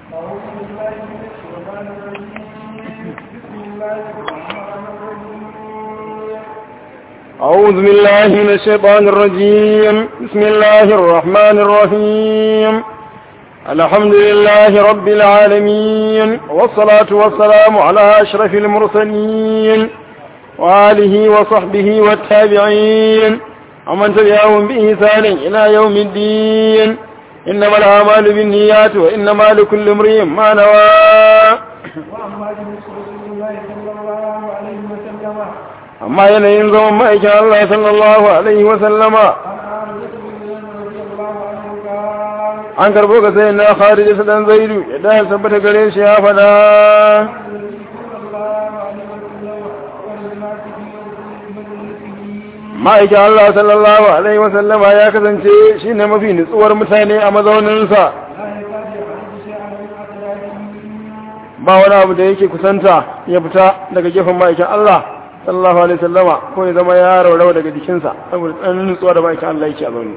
أعوذ بالله من الشيطان الرجيم بسم الله الرحمن الرحيم الحمد لله رب العالمين والصلاة والسلام على أشرف المرسلين وآله وصحبه والتابعين ومن تبعهم بإحسان إلى يوم الدين إنما الأعمال بالنيات وإنما لكل امرئ ما نوى amma yanayin zaman ma'aikin Allah sallallahu alaihi wa sallama an karbo ga sai na Khalid dan Zaidu yadda ya tabbata gare shi ya fada ma'aikin Allah sallallahu alaihi wa sallama ya kasance shine mafi nutsuwar mutane a mazauninsa ba wani abu da yake kusanta ya fita daga gefen ma'aikin Allah sallallahu alaihi wasallama ko ya zama ya raurawa daga jikinsa saboda tsananin nutsuwa da bakin Allah yake a zaune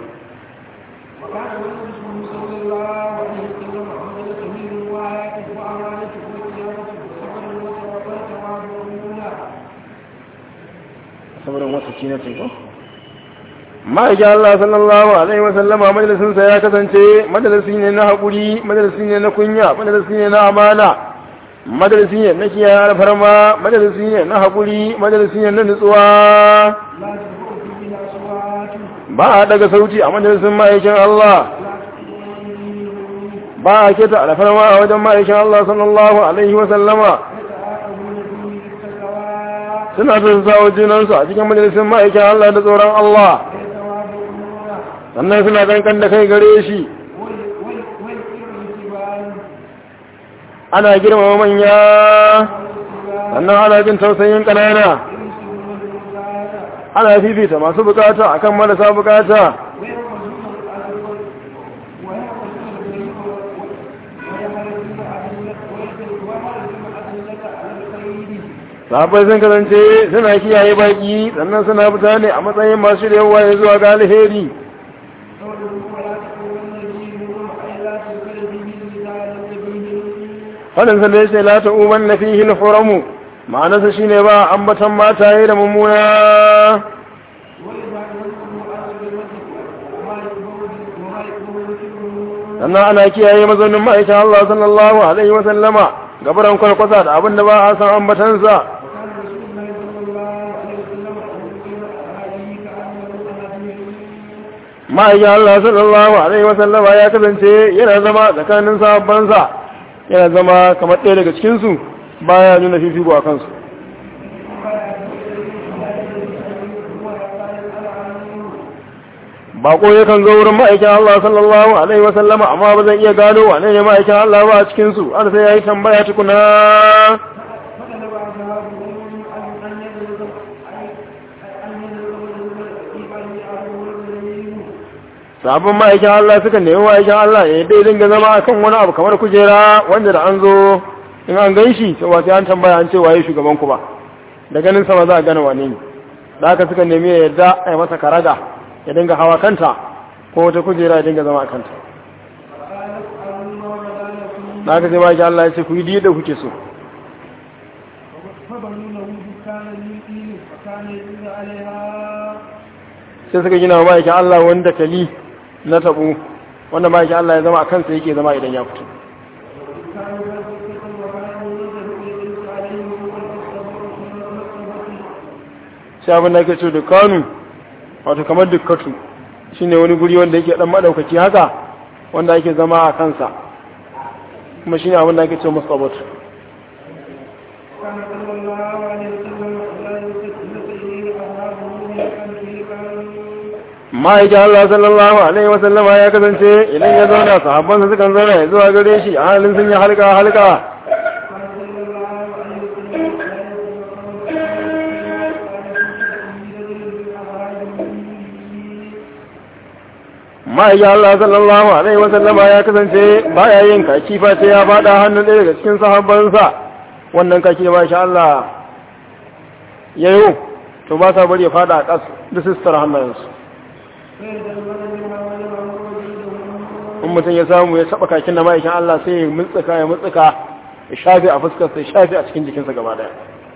saboda wasu ci na teku ma'aikin Allah sallallahu alaihi wasallama majalisinsa ya kasance majalisi ne na haƙuri majalisi ne na kunya majalisi ne na amana majalisi ne na kiyaye alfarma majalisi ne na haƙuri majalisi ne na nutsuwa ba a daga sauti a majalisin ma'aikin Allah ba a keta alfarma a wajen ma'aikin Allah sallallahu alaihi wasallama suna sassawa junansu a cikin majalisin ma'aikin Allah da tsoron Allah sannan suna kankan da kai gare shi ana girmama manya sannan ana jin tausayin ƙanana ana fifita masu bukata akan marasa bukata sahabbai sun kasance suna kiyaye baki sannan suna fita ne a matsayin masu yawa ya zuwa ga alheri wadanda da ya ce la ta'uban na fihi al-huramu ma'anarsa shine ba ambatan mataye da mummuna sannan ana kiyaye mazaunin ma'aikin Allah sallallahu alaihi wa sallama gabaran kwalkwasa da abin da ba a san ambatansa ma'aikin Allah sallallahu alaihi wa sallama ya kasance yana zama tsakanin sahabbansa yana zama kamar ɗaya daga cikinsu baya nuna fifiko a kansu bako yakan zo wurin ma'aikin Allah sallallahu alaihi wasallama amma ba zai iya gano wane ne ma'aikin Allah ba a cikinsu har sai ya yi tambaya tukuna sabon ma'aikin Allah suka nemi ma'aikin Allah ya dai dinga zama akan wani abu kamar kujera wanda da an zo in an gan shi sai an tambaya an ce waye shugaban ku ba da ganin sama za a gane wane ne da haka suka nemi ya yadda a yi masa karaga ya dinga hawa kanta ko wata kujera ya dinga zama a kanta da haka sai ma'aikin Allah ya ce ku yi da kuke so sai suka gina wa ma'aikin Allah wanda kali na tabu wanda ma'aikin Allah ya zama a kansa yake zama idan ya fito sai abin da ake ce dukkanu wato kamar dukkatu shine wani guri wanda yake dan madaukaki haka wanda ake zama a kansa kuma shine abin da ake ce musabat ma'aikin Allah sallallahu alaihi wasallama ya kasance idan ya zauna sahabbansa sukan zauna ya zuwa gare shi a halin sun yi halka ma'aikin Allah sallallahu alaihi wasallama ya kasance baya yin kaki face ya fada hannun ɗaya daga cikin sahabbansa wannan kaki da masha Allah ya yi to ba sa bari ya fada a ƙasa da sistar hannayensu in mutum ya samu ya taba kakin da ma'aikin Allah sai ya mutsuka ya shafe a fuskar sai shafe a cikin jikinsa gaba daya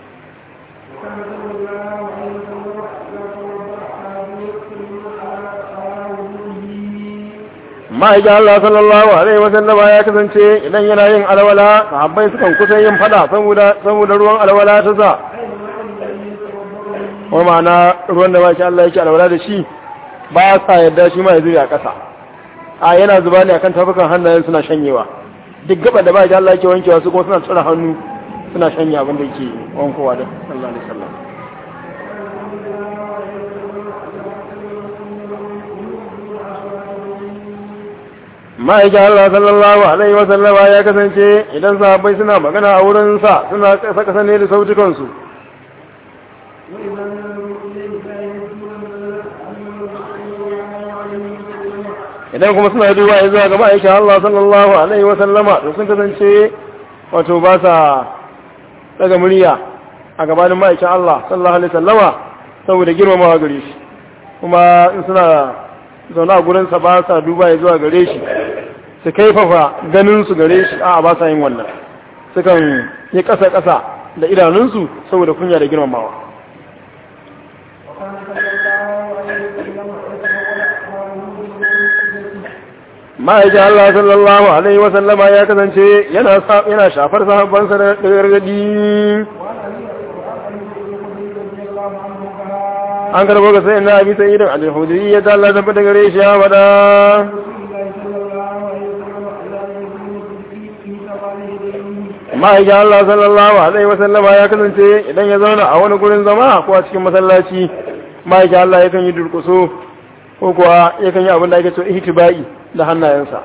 ma'aikin Allah sallallahu alaihi wasallam ya kasance idan yana yin alwala sahabbai sukan kusa yin fada saboda ruwan alwala ta sa kuma ma'ana ruwan da ma'aikin Allah yake alwala da shi ba sa yadda shi ma ya zube a ƙasa a yana zuba ne akan tafukan hannayen suna shanyewa duk gaba da ma'aikin Allah yake wankewa su kuma suna tsira hannu suna shanye abin da yake wankowa da sallallahu alaihi wasallam ma'aikin Allah sallallahu alaihi wasallama ya kasance idan sahabbai suna magana a wurinsa suna saka ne da sautukansu idan kuma suna duba ya zuwa ga ma'aikin Allah sallallahu alaihi wasallama to sun kasance wato ba sa daga murya a gabanin ma'aikin Allah sallallahu alaihi wasallama saboda girmamawa gare shi kuma in suna zaune a gurinsa ba sa duba ya zuwa gare shi su kaifafa ganinsu gare shi a ba sa yin wannan sukan yi ƙasa-ƙasa da idanunsu saboda kunya da girmamawa ma'aikin Allah sallallahu alaihi wasallama ya kasance yana shafar sahabbansa da gargadi an karbo ga sai na abi sai idan al-hudri ya dalla da gare shi ya wada ma'aikin Allah sallallahu alaihi wasallama ya kasance idan ya zauna a wani gurin zama ko a cikin masallaci ma'aikin Allah yakan yi durkuso ko kuwa yakan yi abin da ake so ihtibai da hannayensa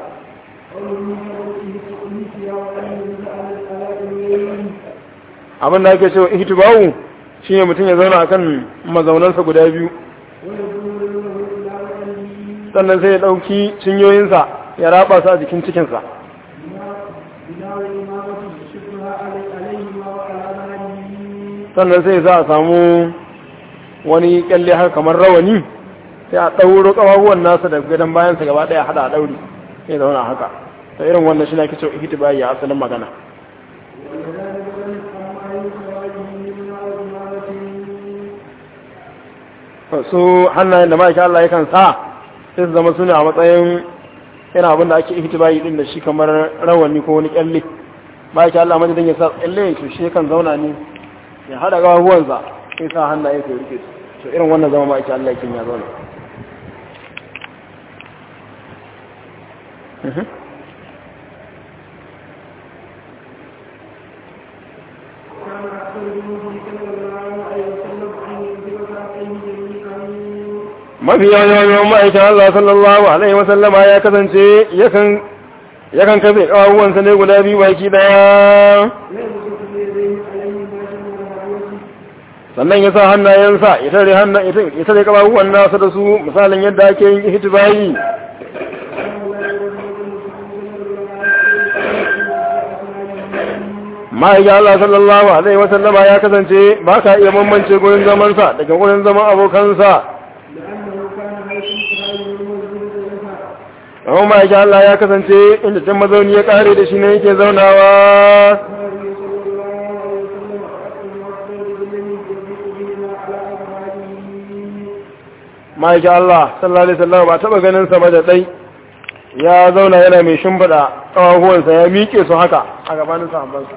abin da ake so ihtibau shine mutum ya zauna akan mazaunansa guda biyu sannan sai ya dauki cinyoyinsa ya raba su a jikin cikinsa sannan sai za a samu wani kyalle har kamar rawani sai a ɗauro ƙafafuwan nasa da gadon bayansa gaba ɗaya hada a ɗauri sai zauna haka ta irin wannan shi na ke cewa ihtibai ya asalin magana su hannayen da ma'aikin Allah yakan sa sai su zama suna a matsayin yana abin da ake ihtibai din da shi kamar rawani ko wani kyalle ma'aikin Allah madadin ya sa kyalle to shi yakan zauna ne ya hada ƙafafuwansa sai sa hannayen su rike su irin wannan zama ma'aikin Allah yakin ya zauna mafi yawan ma'aikin Allah sallallahu alaihi wasallama ya kasance yakan kafe ƙawuwansa ne guda biyu baki daya sannan ya sa hannayensa ita da ƙawuwan nasa da su misalin yadda ake yin ihtibai ma'aikin Allah sallallahu alaihi wasallama ya kasance ba ka iya bambance gurin zamansa daga gurin zaman abokansa amma ma'aikin Allah ya kasance inda can mazauni ya kare da shi ne yake zaunawa ma'aikin Allah sallallahu alaihi wasallama ba taba ganin sa ba da dai ya zauna yana mai shimfiɗa ƙawahuwansa ya miƙe su haka a gabanin sahabbansa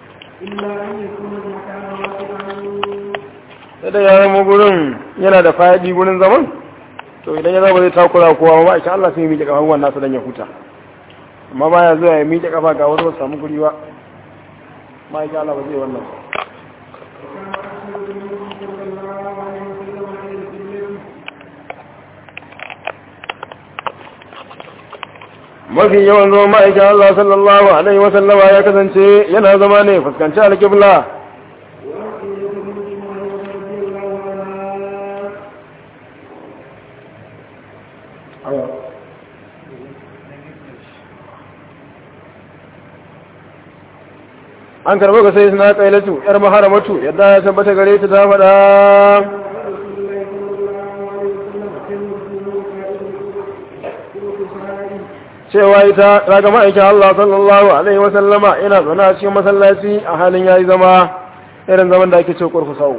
sai da ya zama gurin yana da faɗi gurin zaman to idan ya zama zai takura kowa ba a Allah sai ya miƙe ƙafafuwan nasa don ya huta amma ba ya zuwa ya miƙe ƙafa ga wasu wasu samu guri ba ma ya Allah ba zai wannan mafi yawan zama ma'aikin Allah sallallahu alaihi wasallama ya kasance yana zama ne fuskanci alƙibla an karɓo ga sai suna ƙailatu ‘yar maharamatu yadda ya tabbata gare ta ta faɗa cewa ita daga ma'aikin Allah sallallahu alaihi wa sallama ina zaune a cikin masallaci a halin yayi zama irin zaman da ake ce kurkusau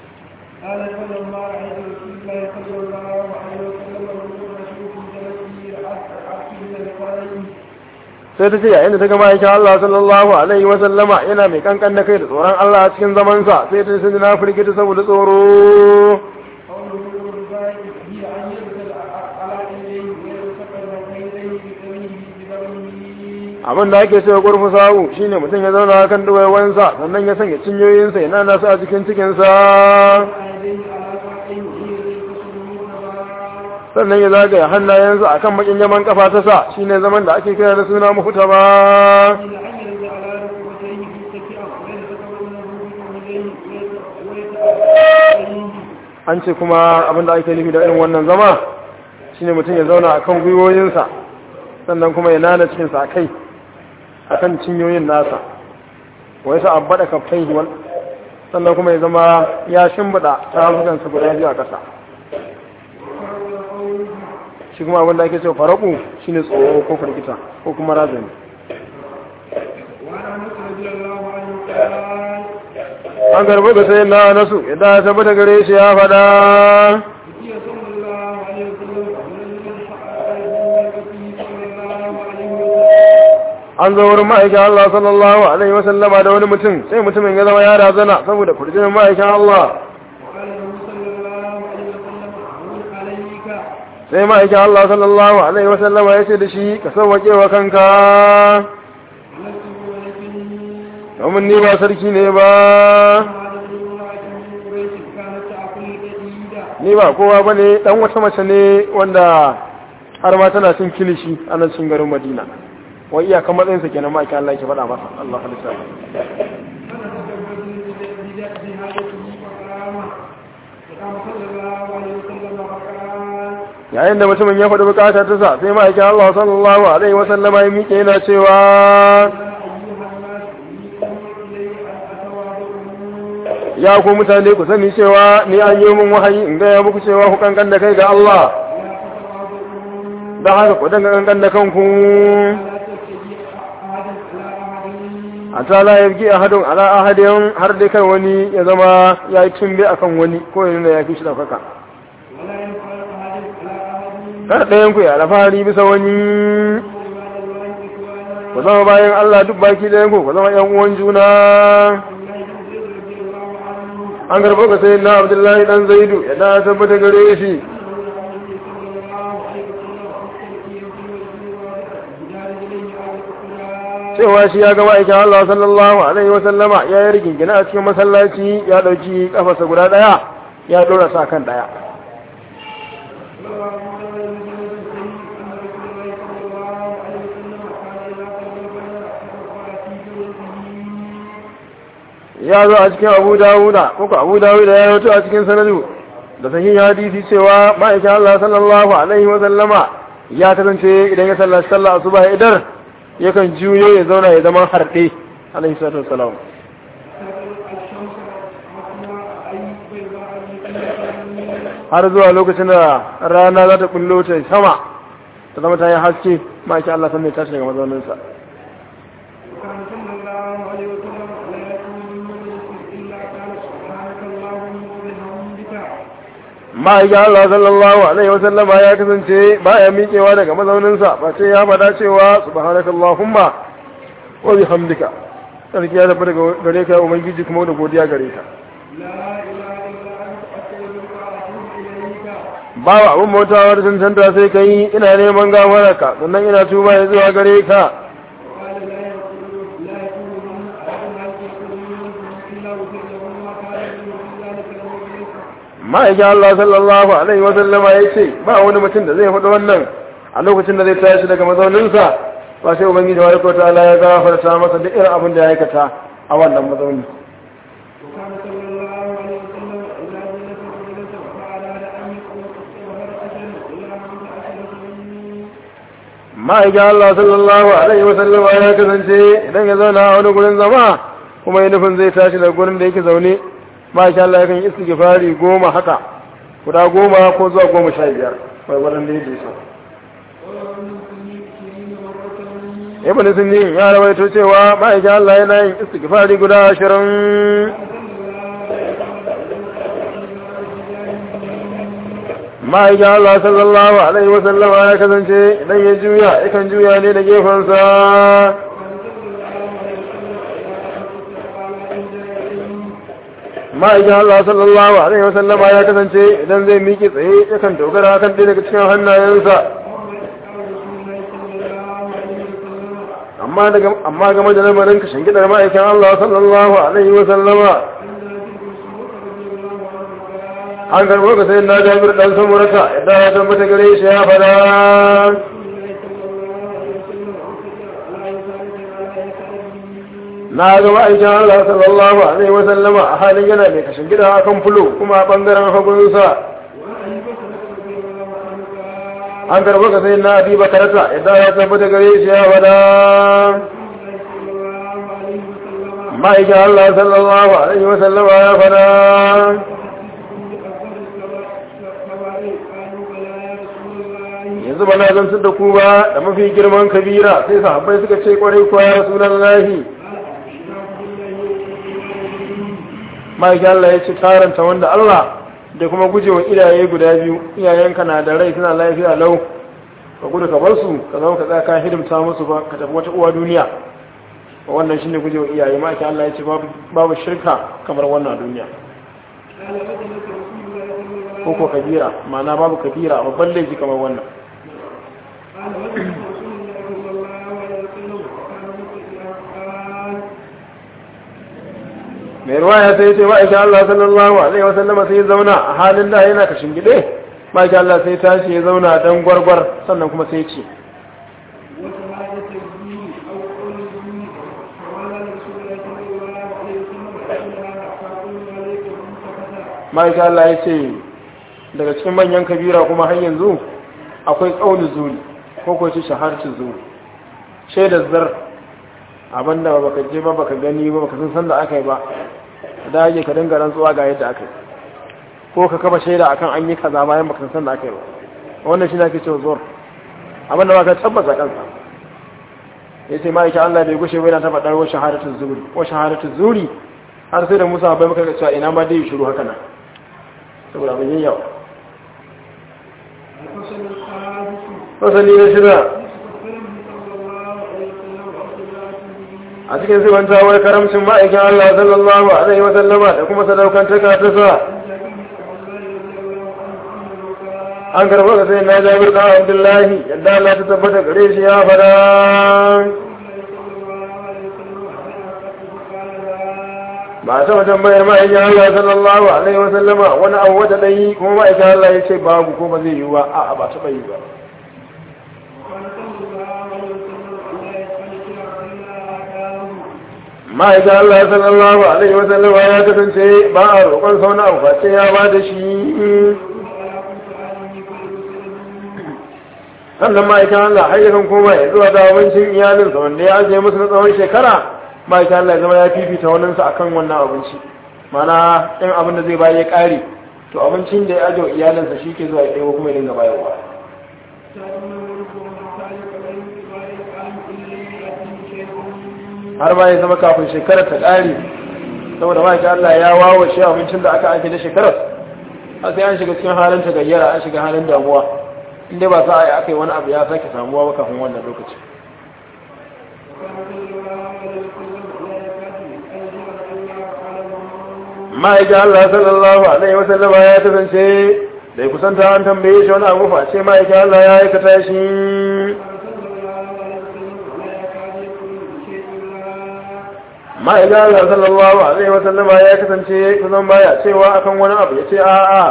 sai ta ce yayin da ta ga ma'aikin Allah sallallahu alaihi wa sallama yana mai kankan da kai da tsoron Allah a cikin zamansa sai ta sai na firgita saboda tsoro abin da ake cewa gurfu sa'u shine mutum ya zauna kan duwayensa sannan ya sanya cinyoyinsa yana nasu a cikin cikinsa sannan ya zagaya hannayensa a kan makin yaman kafa ta sa shine zaman da ake kira da suna mafuta ba an ce kuma abin da ake nufi da irin wannan zama shine mutum ya zauna a kan gwiwoyinsa sannan kuma ya nana cikinsa a kai a kan cinyoyin nasa wai sa abbada kafai hiwal sannan kuma ya zama ya shimbiɗa ta hafukansa guda biyu a ƙasa shi kuma abinda ake cewa faraku shi ne tsoro ko firgita ko kuma razani an garba da sayin na nasu yadda ya tabbata gare shi ya fada an zo wurin ma'aikin Allah sallallahu alaihi wasallama da wani mutum sai mutumin ya zama ya razana saboda kurjinin ma'aikin Allah sai ma'aikin Allah sallallahu alaihi wasallama ya ce da shi ka sauwaƙe wa kanka domin ni ba sarki ne ba ni ba kowa ba ne ɗan wata mace ne wanda har ma tana cin kilishi a nan cin garin Madina wai iyakan matsayinsa kenan ma'aikin Allah ke faɗa masa Allah halitta yayin da mutumin ya faɗi bukatar ta sa sai ma'aikin Allah sallallahu alaihi wa sallama ya miƙe yana cewa ya ku mutane ku sani cewa ni an yi min wahayi in gaya muku cewa ku kankan da kai ga Allah don haka ku danga kankan da kanku a tala ya fi ahadun ala ahadin har dai kan wani ya zama ya yi tumbe a kan wani ko ya nuna ya fi shi ɗaukaka kar ɗayan ku ya alfahari bisa wani ku zama bayan Allah duk baki ɗayan ku zama ‘yan uwan juna an garba ka sai na Abdullahi ɗan Zaidu ya da tabbata gare shi cewa shi ya ga ma'aikin Allah sallallahu alaihi wasallama ya yi rigingina a cikin masallaci ya ɗauki ƙafarsa guda ɗaya ya ɗora sa kan ɗaya ya zo a cikin Abu Dawuda ko Abu Dawuda ya rawaito a cikin sanadu da sahihin hadisi cewa ma'aikin Allah sallallahu alaihi wasallama ya kasance idan ya sallaci sallah asuba ya idar yakan juyo ya zauna ya zama harɗe alaihi salatu wassalam har zuwa lokacin da rana za ta kullo ta sama ta zama ta yi haske ma'aikin Allah sannan ya tashi daga mazauninsa ma'aikin Allah sallallahu alaihi wasallama ya kasance baya miƙewa daga mazauninsa ba sai ya faɗa cewa subhanakallahumma wa bihamdika sarki ya tabbata gare ka ubangiji kuma da godiya gare ka babu abin bautawa da cancanta sai ka yi ina neman gafararka sannan ina tuba ya zuwa gare ka ma'aikin Allah sallallahu alaihi wasallama ya ce ba wani mutum da zai faɗi wannan a lokacin da zai tashi daga mazauninsa ba sai ubangiji wa rikota Allah ya gafarta masa duk irin abin da ya aikata a wannan mazauni ma'aikin Allah sallallahu alaihi wasallama ya kasance idan ya zauna a wani gurin zama kuma ya nufin zai tashi daga gurin da yake zaune masha Allah yakan yi istighfari 10 haka guda 10 ko zuwa 15 bai wannan da yake so ibn sunni ya rawaito cewa ma'aikin Allah yana yin istighfari guda 20. ma'aikin Allah sallallahu alaihi wasallam ya kasance idan ya juya yakan juya ne da gefensa. ma'aikin Allah sallallahu alaihi wasallam ya kasance idan zai miƙe tsaye yakan dogara kan ɗaya daga cikin hannayensa. amma game da lamarin kashin gidar ma'aikin Allah sallallahu alaihi wasallama an karbo ka sai na Jabir dan Samurata idan ya tabbata gare shi ya fada na ga ma'aikin Allah sallallahu alaihi wasallama a halin yana mai kashin gida akan fulo kuma a bangaren hagunsa. an karbo ka sai na Abi Bakarata idan ya tabbata gare shi ya fada ma'aikin Allah sallallahu alaihi wasallama ya fada yanzu ba na zantar da ku ba da mafi girman kabira sai sahabbai suka ce kwarai kuwa ya Rasulullahi. ma'aikin Allah ya ce karanta wanda Allah da kuma gujewa iyaye guda biyu, iyayenka na da rai suna lafiya lau ka gudu ka bar su ka zama ka tsaya ka hidimta musu ba ka tafi wata uwa duniya. wannan shine gujewa iyaye. ma'aikin Allah ya ce babu shirka kamar wannan duniya ko kabira, ma'ana babu kabira babban laifi kamar wannan. mai ruwaya sai ce ma'aikin Allah sallallahu alaihi wasallam sai zauna a halin da yana kashin gide. ma'aikin Allah sai tashi ya zauna dan gwargwar sannan kuma sai ce ma'aikin Allah ya ce daga cikin manyan kabira kuma har yanzu akwai ƙaunin zuri ko ko ce shaharcin zuri, shaidar zar abinda baka je ba baka gani ba baka san da aka yi ba da yake ka dinga rantsuwa ga yadda aka yi ko ka kaba shaida akan an yi kaza bayan baka san da aka yi ba. wannan shi ne ake cewa zur abinda baka tabbata kansa. yace mai ka Allah bai gushe bai na ta faɗar wa shahadatul zuri wa shahadatul zuri har sai da Musa bai maka cewa ina ma dai shiru haka nan saboda mun yi yawa. fasali na shida a cikin zubantawar karamcin ma'aikin Allah sallallahu alaihi wasallama da kuma sadaukantaka ta sa an karɓo ga sai na Jabir ɗan Abdullahi yadda Allah ta tabbata gare shi ya fada ba a taɓa tambayar ma'aikin Allah sallallahu alaihi wasallama wani abu wata ɗayi kuma ma'aikin Allah ya ce babu ko ba zai yi ba a ba taɓa yi ba. ma'aikin Allah sallallahu alaihi wasallam ya kasance ba a roƙon sauna abu face ya ba da shi. sannan ma'aikin Allah har yakan koma ya zuwa da abincin iyalinsa wanda ya ajiye musu na tsawon shekara. ma'aikin Allah ya zama ya fifita waninsa akan wannan abinci, mana ɗin abin da zai bayar ya ƙare to abincin da ya ajiye wa iyalinsa shi ke zuwa ya ɗaya kuma ya dinga bayarwa. har ma ya zama kafin shekarar ta ƙare saboda ma'aikin Allah ya wawo shi abincin da aka ake na shekarar a sai an shiga cikin halin ta gayyara, an shiga halin damuwa inda ba sa a yi aka yi wani abu ya sake samuwa ba kafin wannan lokaci. ma'aikin Allah sallallahu alaihi wasallama ya kasance da ya kusanta an tambaye shi wani abu face ma'aikin Allah ya aikata shi. ma'aikin Allah sallallahu alaihi wasallama ya kasance kusan baya cewa akan wani abu ya ce a'a.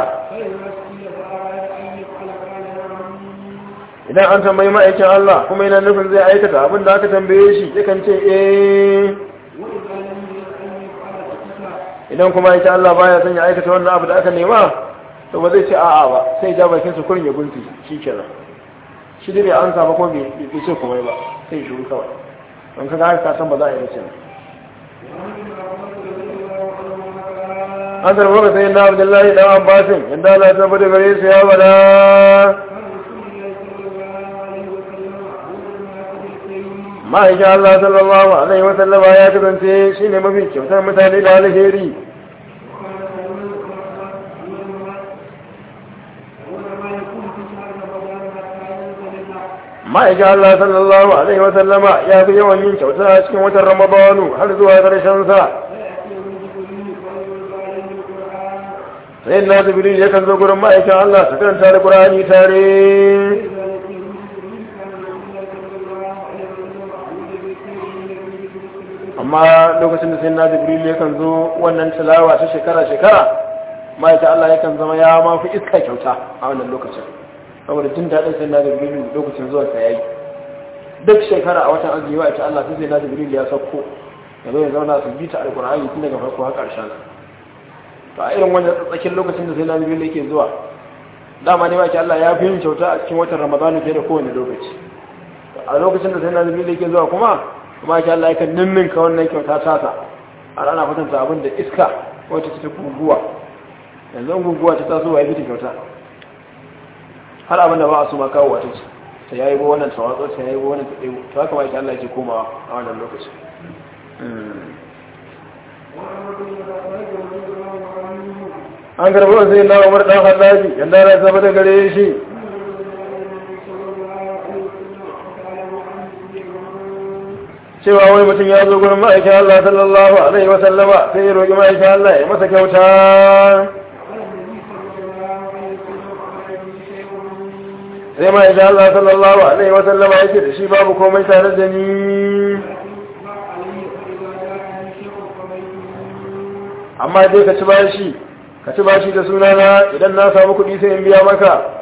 idan an tambayi ma'aikin Allah kuma yana nufin zai aikata abin da aka tambaye shi yakan ce idan kuma yake Allah baya son ya aikata wannan abu da aka nema to ba zai ce a'a ba, sai ja bakin su kurin ya gunti shikenan shi dai an saba ko bai ce komai ba sai shiru kawai an kaga haka san ba za a yi ce an tarbo ga sai na Abdullahi dan Abbasin inda Allah ya tabbata gare su ya bada ma'aikin Allah sallallahu alaihi wa sallama ya kasance shine mafi kyautar mutane da alheri ma'aikin Allah sallallahu alaihi wa sallama ya fi yawan yin kyauta a cikin watan Ramadanu har zuwa ƙarshen sa sai na Jibril yakan zo gurin ma'aikin Allah su karanta da Qur'ani tare amma lokacin da sai na Jibril yakan zo wannan tilawa ta shekara ma'aikin Allah yakan zama ya ma fi iska kyauta a wannan lokacin saboda jin daɗin sai na Jibril lokacin zuwa sa yayi duk shekara a watan azumi wa ita Allah sai na Jibril ya sauko ya zo ya zauna su bita alqur'ani tun daga farko har ƙarshen to a irin wannan tsakin lokacin da sai na Jibril yake zuwa dama ne ma'aikin Allah ya fi yin kyauta a cikin watan Ramadan fiye da kowane lokaci a lokacin da sai na Jibril yake zuwa kuma ma'aikin Allah yakan ninninka wannan kyauta tasa a rana kwatanta abin da iska wacce ta guguwa yanzu guguwa ta taso wa ya fita kyauta har abin da ba a su ma kawo wata ce ta yayi ba wannan tawatsa ta yayi ba wannan ta ɗaya ta haka ma'aikin Allah yake komawa a wannan lokaci an karɓi wasu yin na Umar ɗan Hallaji yadda ya zama da gare shi cewa wani mutum ya zo gurin ma'aikin Allah sallallahu alaihi wa sallama sai ya roƙi ma'aikin Allah ya masa kyauta sai ma'aikin Allah sallallahu alaihi wa sallama ya ce da shi babu komai tare da ni amma dai ka ci bashi da sunana idan na samu kuɗi sai in biya maka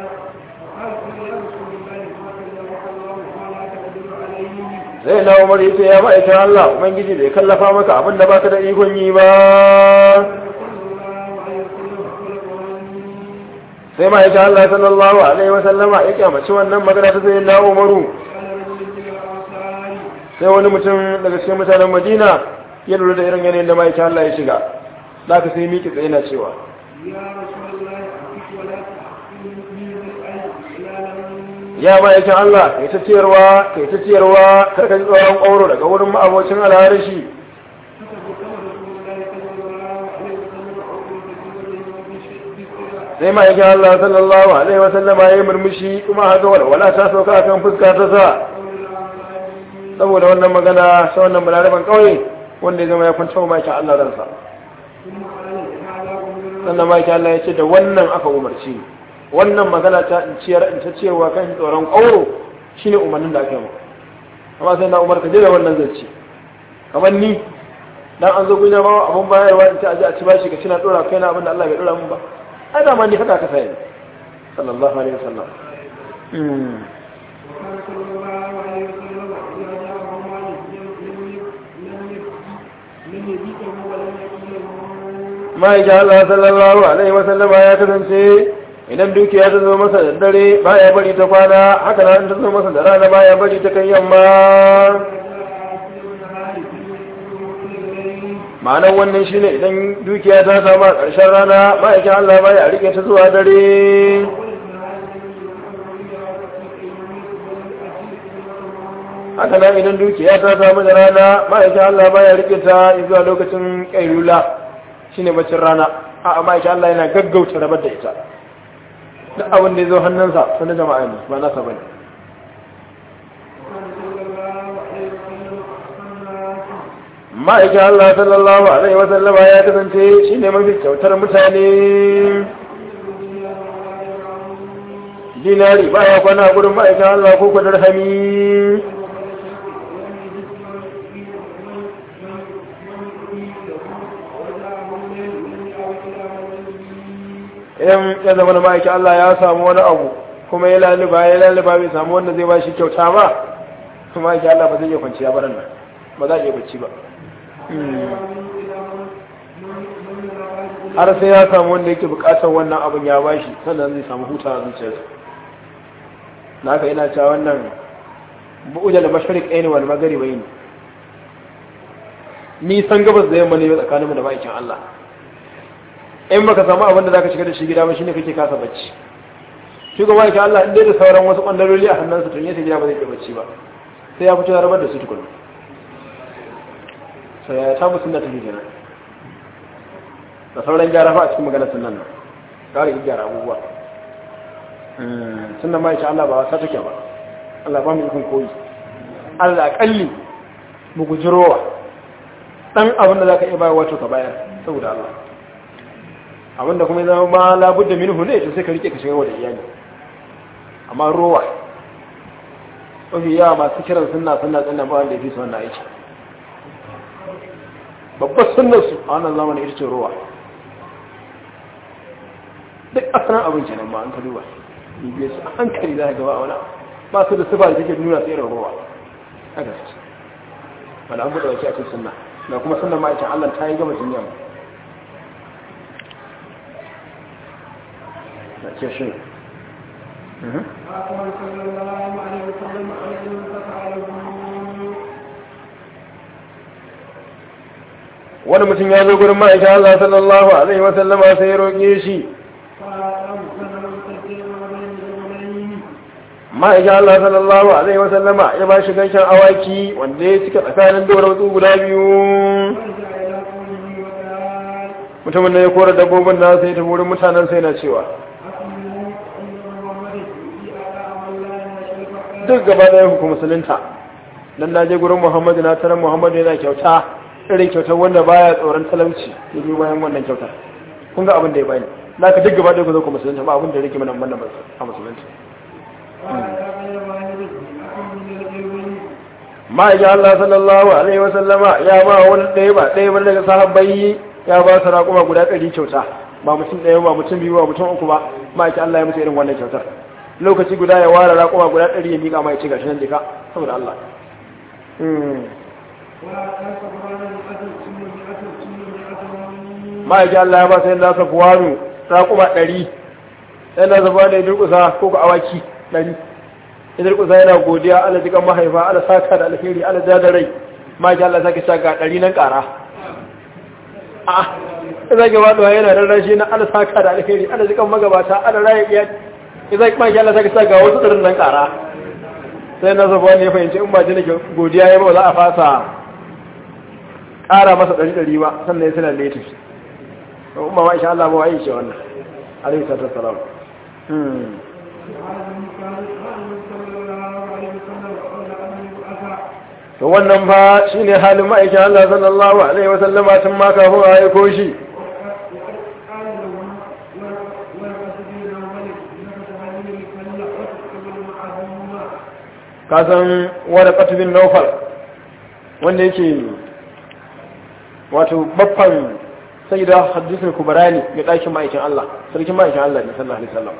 zai na Umar yace ya ma'aikin Allah ubangiji bai kallafa maka abin da baka da ikon yi ba sai ma'aikin Allah sallallahu alaihi wa sallama ya kyamaci wannan magana ta zai na Umaru sai wani mutum daga cikin mutanen Madina ya lura da irin yanayin da ma'aikin Allah ya shiga da ka sai miki tsaye na cewa ya ma'aikin Allah kai ta ciyarwa karka ji tsoron ƙauro daga wurin ma'abocin alharishi sai ma'aikin Allah sallallahu alaihi wa sallama ya yi murmushi kuma haka walwala ta sauka kan fuska ta sa saboda wannan magana ta wannan balaraban ƙauye wanda ya zama ya kwanta wa ma'aikin Allah ransa sannan ma'aikin Allah ya ce da wannan aka umarci wannan magana ta in ta cewa kan tsoron ƙauro shi ne umarnin da aka yi amma sai na umar ka je da wannan zance kamar ni dan an zo gunya ba abun bayarwa in ta aje a ci bashi ka cina dora kai na abin da Allah bai dora mun ba ai da ma ni haka ka sai sallallahu alaihi wasallam ma'aikin Allah sallallahu alaihi wasallam ya kasance idan dukiya ta zo masa da dare baya bari ta kwana haka nan ta zo masa da rana baya bari ta kan yamma ma'anar wannan shine idan dukiya ta samu a ƙarshen rana ma'aikin Allah baya rike ta zuwa dare haka nan idan dukiya ta samu da rana ma'aikin Allah baya rike ta zuwa lokacin ƙailula shine baccin rana a'a ma'aikin Allah yana gaggauta rabar da ita duk abin da ya zo hannunsa sun da jama'a ne ba nasa bane ma'aikin Allah sallallahu alaihi wa sallama ya kasance shi ne mafi kyautar mutane dinari ba ya kwana gudun ma'aikin Allah ko kwadar hami in ya zama da ma'aikin Allah ya samu wani abu kuma ya laluba bai samu wanda zai ba shi kyauta ba kuma ma'aikin Allah ba zai iya kwanciya baran nan ba za a iya bacci ba har sai ya samu wanda yake bukatar wannan abin ya bashi sannan zai samu hutawa zuciyarsa na haka ina cewa wannan bu'uda da mashariq aini wal magharibi ne nisan gabas da yamma ne tsakaninmu da ma'aikin Allah in baka samu abin da zaka shiga da shi gida ba shine kake kasa bacci shi ga ma'aikin Allah inda da sauran wasu bandaroli a hannunsa tun yace gida ba zai iya bacci ba sai ya fito ya rabar da su tukuna sai ya ta musunna take kenan da sauran gyara fa a cikin maganar sunnan nan kare gyara abubuwa sunnan ma insha Allah ba wasa take ba Allah ba mu ikon koyi Allah akalli mu gujirowa dan abin da zaka iya bayar wato ka bayar saboda Allah abinda kuma zama ma labudda minhu ne to sai ka rike ka shiga wa da iyali amma rowa mafi yawa masu kiran sunna tsannan ba wanda ya fi su wannan aiki babbar sunnarsu a wannan zamanin ita ce rowa duk asalin abinci nan ma an ka duba bibiyar su a hankali za ka gaba a wani ba su da sifa da take nuna sai irin rowa haka su wanda an buɗe wace a cikin sunna da kuma sunnan ma'aikin Allah ta yi gaba duniya na ce shi wani mutum ya zo gurin ma'aikin Allah sallallahu alaihi wasallama sai ya roƙe shi ma'aikin Allah sallallahu alaihi wasallama ya ba shi ganshin awaki wanda ya cika tsakanin duwatsu guda biyu mutumin da ya kora dabbobin da sai ta wurin mutanen sai na cewa duk gaba da yanku musulunta dan na je gurin Muhammadu na tarar Muhammadu yana kyauta irin kyautar wanda baya tsoron talauci ya biyo bayan wannan kyautar kun ga abin da ya bani na ka duk gaba da ku zo ku musulunta ba abin da yake mana wannan ba a musulunta ma'aikin Allah sallallahu alaihi wa sallama ya ba wani ɗaya ba daga sahabbai ya ba su raƙuma guda 100 kyauta ba mutum ɗaya ba mutum biyu ba mutum uku ba ma'aikin Allah ya musu irin wannan kyautar lokaci guda ya ware raƙuma guda 100 ya miƙa mai ci gashi nan dika saboda Allah ma'aikin Allah ya ba sai da safuwanu raƙuma 100 sai da safuwa da ya durƙusa ko ku awaki 100 ya durƙusa yana godiya ala jikan mahaifa ala saka da alheri ala jadarai ma'aikin Allah sake sa ga 100 nan ƙara a zai gaba yana rarrashi na ala saka da alheri ala jikan magabata ala raye iya zai ma'aikin Allah sake sa ga wasu ɗarin nan ƙara sai na safuwa ne ya fahimci in ba ji nake godiya ya ba za a fasa ƙara masa 100 ba sannan ya suna latif umma ma insha Allah ba wai ce wannan alaihi salatu wassalam to wannan fa shine halin ma'aikin Allah sallallahu alaihi wasallam tun ma kafin a aiko shi kasan Waraqatu bin Nawfal wanda yake wato baffan sai da hadisul kubarani ga ɗakin ma'aikin Allah sarkin ma'aikin Allah ne sallallahu alaihi wasallam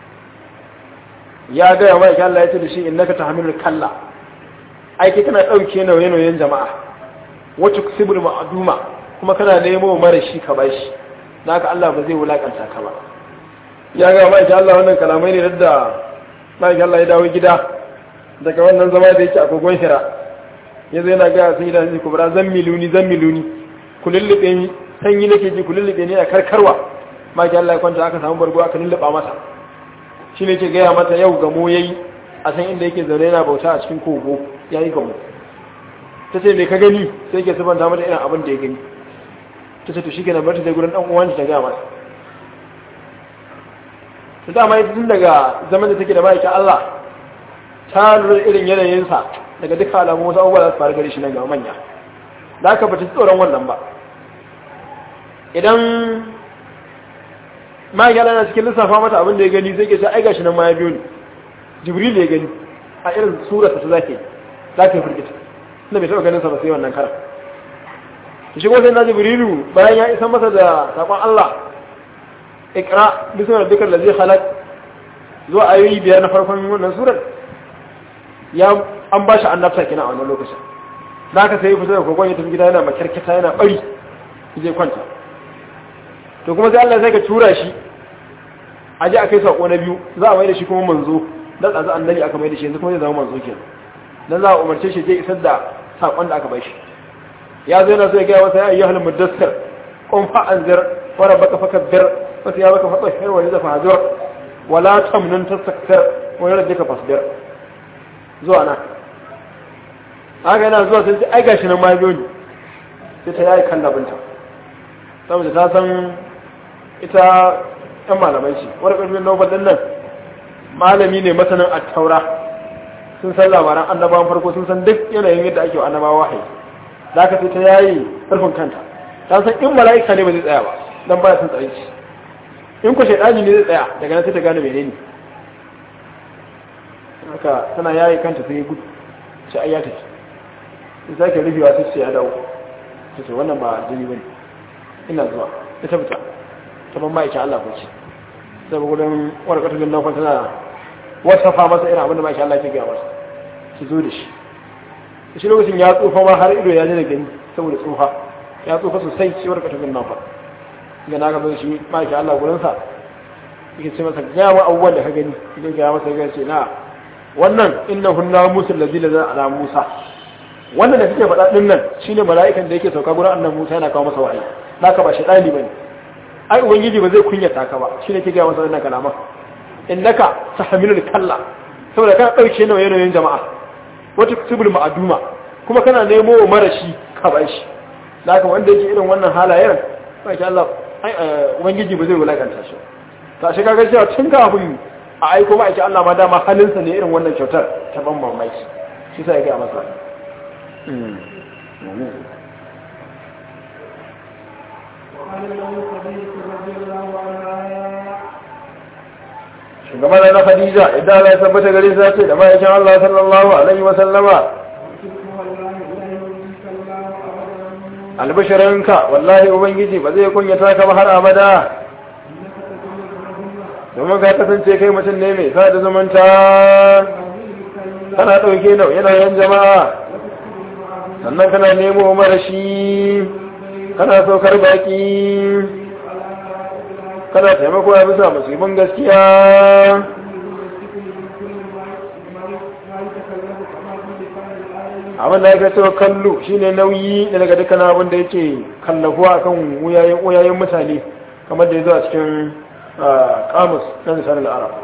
ya ga ma'aikin Allah ya ce da shi innaka tahmilul kalla aiki kana dauke nauye-nauyen jama'a wacce kusibul ma'duma kuma kana nemo mara shi ka bashi naka Allah ba zai wulakanta ka ba ya ga ma'aikin Allah wannan kalamai ne da ma'aikin Allah ya dawo gida daga wannan zama da yake a kogon Hira yazo yana ga sai da hadisul kubra zammiluni ku lullube ni sanyi nake ji ku lullube ni a karkarwa ma ki Allah ya kwanta aka samu bargo aka lulluba masa shi ne ke gaya mata yau gamo yayi a san inda yake zaune yana bauta a cikin kogo yayi gamo ta ce me ka gani sai ke sabanta mata irin abin da ya gani ta ce to shi kenan bar ta je gurin dan uwan ta gaya masa ta dama ita tun daga zaman da take da ma'aikin Allah ta lura irin yanayinsa daga duka alamu wasu abubuwa za su faru gare shi nan ga manya da aka bata tsoron wannan ba idan ma'aikata na cikin lissafa mata abin da ya gani zai ke ce ai gashi nan ma ya biyo ni jibril ya gani a irin surata ta zake firgita inda bai taɓa ganin sa ba sai wannan kara shi kuma sai na jibrilu bayan ya isa masa da saƙon Allah ikra bismillah dukkan da zai halak zuwa ayoyi 5 na farkon wannan surar ya an ba shi annabta kina a wannan lokacin da aka sai fito da kogon ya tafi gida yana makarkata yana bari zai kwanta to kuma sai Allah sai ka tura shi aje a kai sako na biyu za a mai da shi kuma manzo dan azu annabi aka mai da shi yanzu kuma zai zama manzo kenan dan za a umarce shi je isar da sakon da aka bai shi ya zo yana so ya ga wasa ya ayyuhal mudassir qum fa anzir wa rabbaka fakabbir wa thiyabaka fatahhir wa lidha fahjur wa la tamnun tastakthir wa rabbika fasbir zuwa na haka yana zuwa sai ai gashi nan ma biyo ne sai ta yayi kallabinta saboda ta san ita ɗan malamai ce wani ƙarfin nobel ɗin nan malami ne masanin attaura sun san labaran annabawan farko sun san duk yanayin yadda ake wa annabawa wahayi da aka sai ta yayi ƙarfin kanta ta san in mala'ika ne ba zai tsaya ba dan baya sun tsare shi in ku shaidani ne zai tsaya daga nan sai ta gane menene haka tana yayi kanta sai ya gudu sai ai ya tafi sai sake rufewa sai ce ya dawo sai ce wannan ba jini bane ina zuwa ita fita ta ban ma'aikin Allah ko ce sai ba gudun warkatu bin nan tana wasafa masa irin abin da ma'aikin Allah ya gaya masa ki zo da shi lokacin ya tsufa ma har ido ya ji da gani saboda tsufa ya tsufa sosai shi warkatu bin nan ga na gaba shi ma'aikin Allah gurinsa yake ce masa gaya wa abubuwan da ka gani zai gaya masa ya ce na wannan innahu namusul ladzi la ala Musa wannan da kake faɗa din nan shine mala'ikan da yake sauka gurin annabi Musa yana kawo masa wahayi naka ba shi dali bane ai ubangiji ba zai kunyata ka ba shine kike ga masa wannan kalama innaka tahmilul kalla saboda kana dauke nawa yanayin jama'a wata kusubul ma'aduma kuma kana nemo marashi ka bai shi naka wanda yake irin wannan halayen ba ki Allah ubangiji ba zai wulakanta shi ta shi kaga cewa tun kafin a aiko ma ake Allah ma dama halinsa ne irin wannan kyautar ta ban mamaki shi sai ya ga masa shugaba na Khadija idan Allah ya tabbata gare sa ce da ma'aikin Allah sallallahu alaihi wa sallama albasharanka wallahi ubangiji ba zai kunyata ka ba har abada domin ka kasance kai mutum ne mai sa da zamanta kana ɗauke da yanayin jama'a sannan kana nemo marashi kana saukar baki kana taimako ya bisa musulmin gaskiya abin da ya kace kallo shine nauyi da daga dukkan abin da yake kallafuwa akan wuyayen mutane kamar da ya zo a cikin kamus na lisanin arab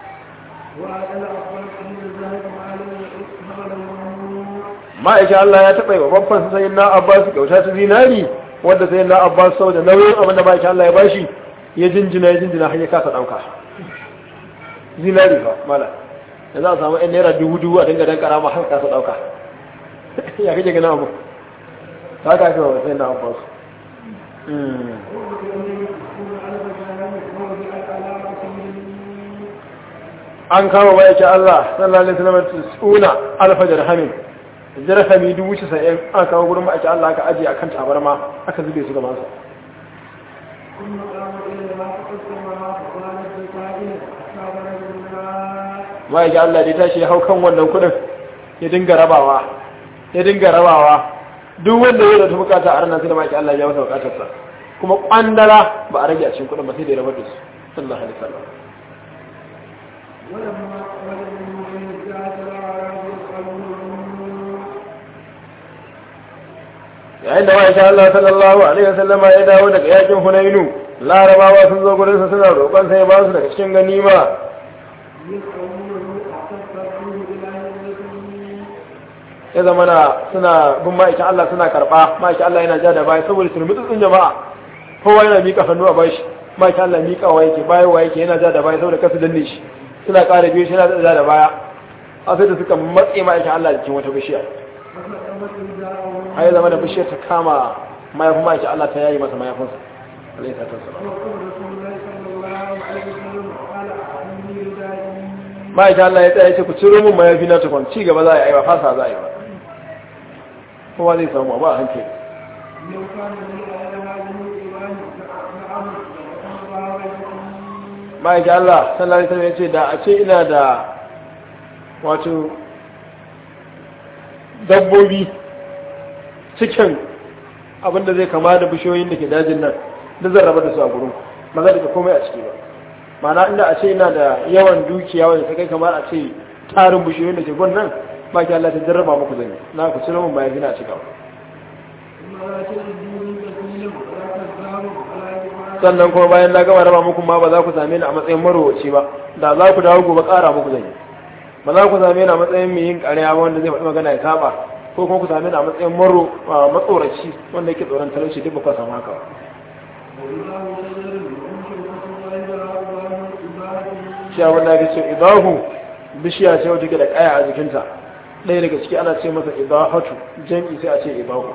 ma'aikin Allah ya taɓa yi wa babban sayin na Abbas kyauta ta zinari wadda sayin na Abbas sau da nauyin abin da ma'aikin Allah ya bashi ya jinjina har ya kasa ɗauka zinari ba mala da za a samu yan naira dubu a dinga dan karama har kasa ɗauka ya kake gina abu ta haka ake wa sayin na Abbas an kama ma'aikin Allah sallallahu alaihi wasallam tsuna alfa dirhamin dirhami 90 aka kawo gurin ma'aikin Allah aka ajiye akan tabarma aka zube su gaban sa ma'aikin Allah da tashi ya hau kan wannan kudin ya dinga rabawa duk wanda ya da bukata a ranar sai da ma'aikin Allah ya masa bukatarsa kuma kwandala ba a rage a cikin kudin ba sai da ya rabar da su sallallahu alaihi wasallam yayin da ma'aikin Allah sallallahu alaihi wasallam ya dawo daga yakin Hunainu larabawa sun zo gurinsa suna roƙon sai ba su daga cikin ganima ya zama suna bin ma'aikin Allah suna karɓa ma'aikin Allah yana ja da baya saboda su mutsutsun jama'a kowa yana miƙa hannu a bashi ma'aikin Allah miƙawa yake bayowa yake yana ja da baya saboda kasu danne shi suna ƙara biyu shi yana ja da baya a sai da suka matse ma'aikin Allah jikin wata bishiya har ya zama da bishiyar ta kama mayafin ma'aikin Allah ta yayi masa mayafinsa alaihi salatu wassalam ma'aikin Allah ya tsaya ce ku ciro min mayafi na tukun ci gaba za a yi ba fasa za a yi ba kowa zai samu abu a hankali ma'aikin Allah sallallahu alaihi wasallam ya ce da a ce ina da wato dabbobi cikin abinda zai kama da bishiyoyin da ke dajin nan da zan raba da su a gurin ba zai da komai a ciki ba mana inda a ce ina da yawan dukiya wanda ta kai kamar a ce tarin bishiyoyin da ke gwan nan ba ki Allah ta jarraba muku zan yi na ku cire mun bayan gina a cika sannan kuma bayan na gama raba muku ma ba za ku same ni a matsayin marowaci ba da za ku dawo gobe ƙara muku zan yi ba za ku same ni a matsayin mai yin ƙarya wanda zai faɗi magana ya saba ko kuma ku same ni a matsayin matsoraci wanda yake tsoron talauci duk ba ku samu haka ba shi abin da ake ce idahu bishiya ce wata ke da kaya a jikinta ɗaya daga ciki ana ce masa idahatu jam'i sai a ce idahu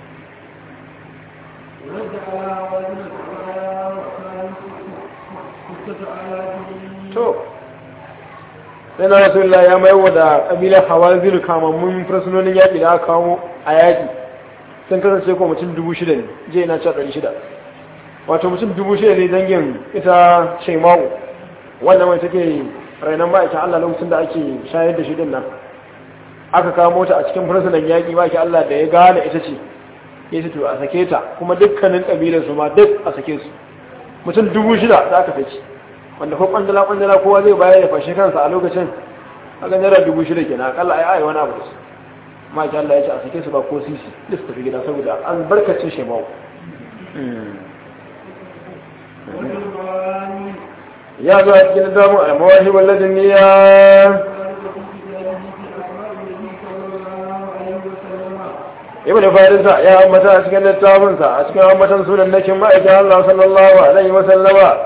to sai na rasulullah ya mai wa da ƙabilar hawazir kamammun fursunonin yaƙi da aka kawo a yaƙi sun kasance ko mutum 6,000 ne je na 600 wato mutum 6,000 ne dangin ita shaima'u wanda mai take rainon ma'aikin Allah lokacin da ake shayar da shi din nan aka kawo ta a cikin fursunan yaƙi ma'aikin Allah da ya gane ita ce ya ce to a sake ta kuma dukkanin ƙabilar su ma duk a sake su mutum 6,000 da aka saki wanda ko kwandala kowa zai bayar da fashe kansa a lokacin a ga naira 6,000 kenan akalla ai wani abu da su ma'aikin Allah ya ce a sake su ba ko sisi duk su tafi gida saboda an barkacin shemau ya zo a cikin damu al-mawahi walladin niyya ibn farisa ya ambata a cikin littafinsa a cikin ambatan sunan nakin ma'aikin Allah sallallahu alaihi wa sallama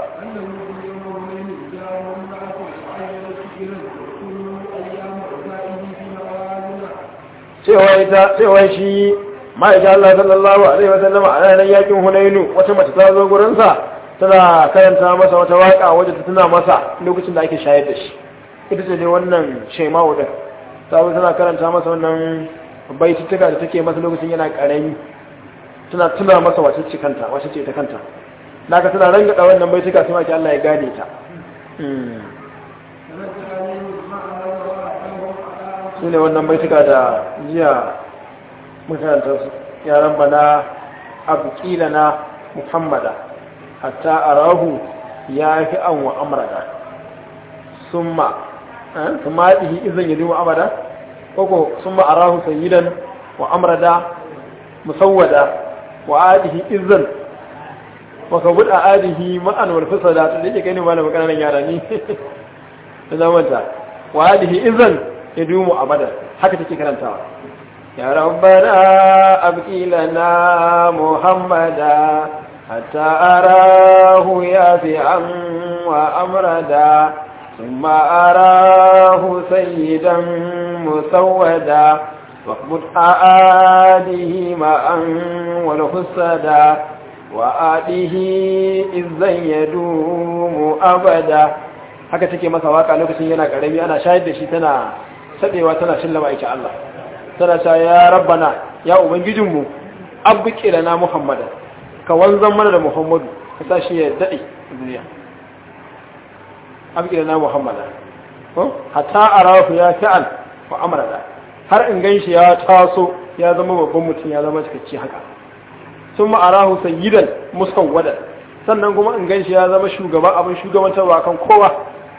cewa shi ma'aikin Allah sallallahu alaihi wa sallama a ranar yakin Hunainu wata mace ta zo gurinsa tana karanta masa wata waka wadda ta tuna masa lokacin da ake shayar da shi ita ce ne wannan shema'u din ta zo tana karanta masa wannan baitutuka da take masa lokacin yana karami tana tuna masa wace ce ta kanta naka tana rangada wannan baituka sai maki Allah ya gane ta shine wannan baituka da jiya makaranta su yaran bana abqila na muhammada hatta arahu ya fi an wa amrada summa dihi izan yadu amrada koko summa arahu sayyidan wa amrada musawwada wa adihi izan wa kabud adihi ma'an wal fasada to dake kai ne malamin kananan yara ni da zamanta wa adihi izan yadumu abada haka take karantawa ya rabbana abqi lana muhammada hatta arahu yafi'an wa amrada thumma arahu sayyidan musawwada waqbut aadihi ma'an wal husada wa adihi izzan yadumu abada haka take masa waka lokacin yana karami ana shayar da shi tana sadewa tana shillama aiki Allah tana ta ya rabbana ya ubangijinmu abqi lana muhammada ka wanzan mana da muhammadu ka sa shi ya dade duniya abqi lana muhammada ko hatta arahu ya fa'al wa amrada har in ganshi ya taso ya zama babban mutum ya zama cikakke haka sun ma'arahu sayyidan musawwadan sannan kuma in ganshi ya zama shugaban abin shugabantarwa kan kowa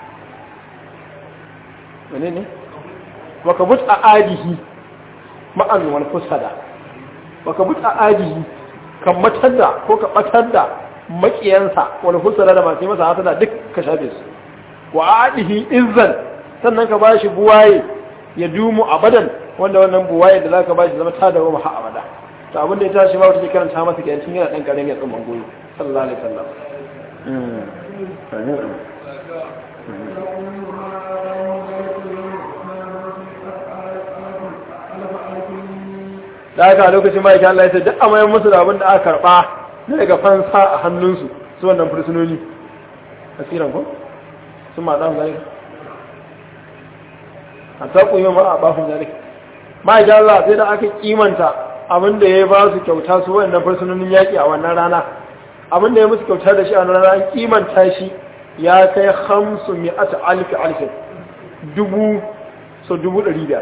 wane ne waka but a adihi ma'an wani fusada waka but a adihi kan matar da ko ka batar da makiyansa wani fusada da masu yi masa hasada duk ka shafe su wa adihi izzan sannan ka ba shi buwaye ya dumu abadan wanda wannan buwaye da za ka ba shi zama ta da wa maha abada ta abinda ya tashi ba wata ke karanta masa kyancin yana ɗan ƙarami a tsamman goyi sallallahu alaihi wasallam da aka a lokacin ma'aikin Allah ya ce duk amayan musu da abinda aka karɓa na daga fansa a hannunsu su wannan fursunoni asiran ko sun ma ɗan zalika a taƙun yi ma a ɓafin zalika ma'aikin Allah sai da aka kimanta abinda ya ba su kyauta su wannan fursunonin yaƙi a wannan rana abinda ya musu kyauta da shi a wannan rana an kimanta shi ya kai 500,000 1,500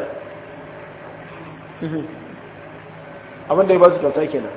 abinda ya ba su kyauta kenan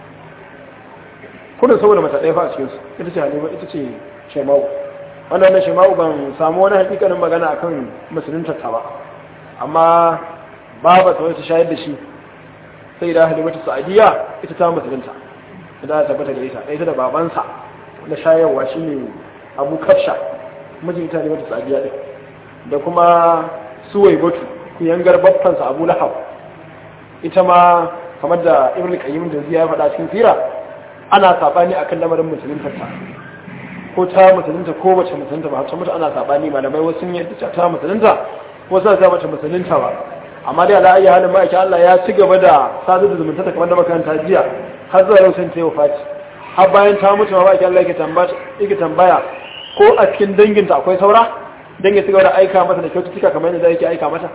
kudin saboda mata ɗaya fa a cikinsu ita ce halima ita ce shema'u wannan shema'u ban samu wani hakikanin magana akan musulunta ta ba amma babu ta wata shayar da shi sai da halimatu sa'adiyya ita ta musulunta idan ta tabbata gare ta ita da babansa na shayarwa shine Abu Kafsha mijin ta halimatu sa'adiyya din da kuma Suwaybatu kuyangar babbansa Abu Lahab ita ma kamar da Ibn Qayyim da ya faɗa cikin sira ana sabani akan lamarin musulunta ta ko ta musulunta ko bace musulunta ba har mutu ana sabani malamai wasu sun yadda ta musulunta wasu ta bace musulunta ba amma dai ala ayi halin ma'aikin Allah ya ci gaba da sadar da zumunta ta kamar da makaranta jiya har zuwa yau sun ta yi wafati har bayan ta mutu ma ma'aikin Allah yake tambaya ko a cikin danginta akwai saura dan ya ci gaba da aika mata da kyaututtuka kamar yadda yake aika mata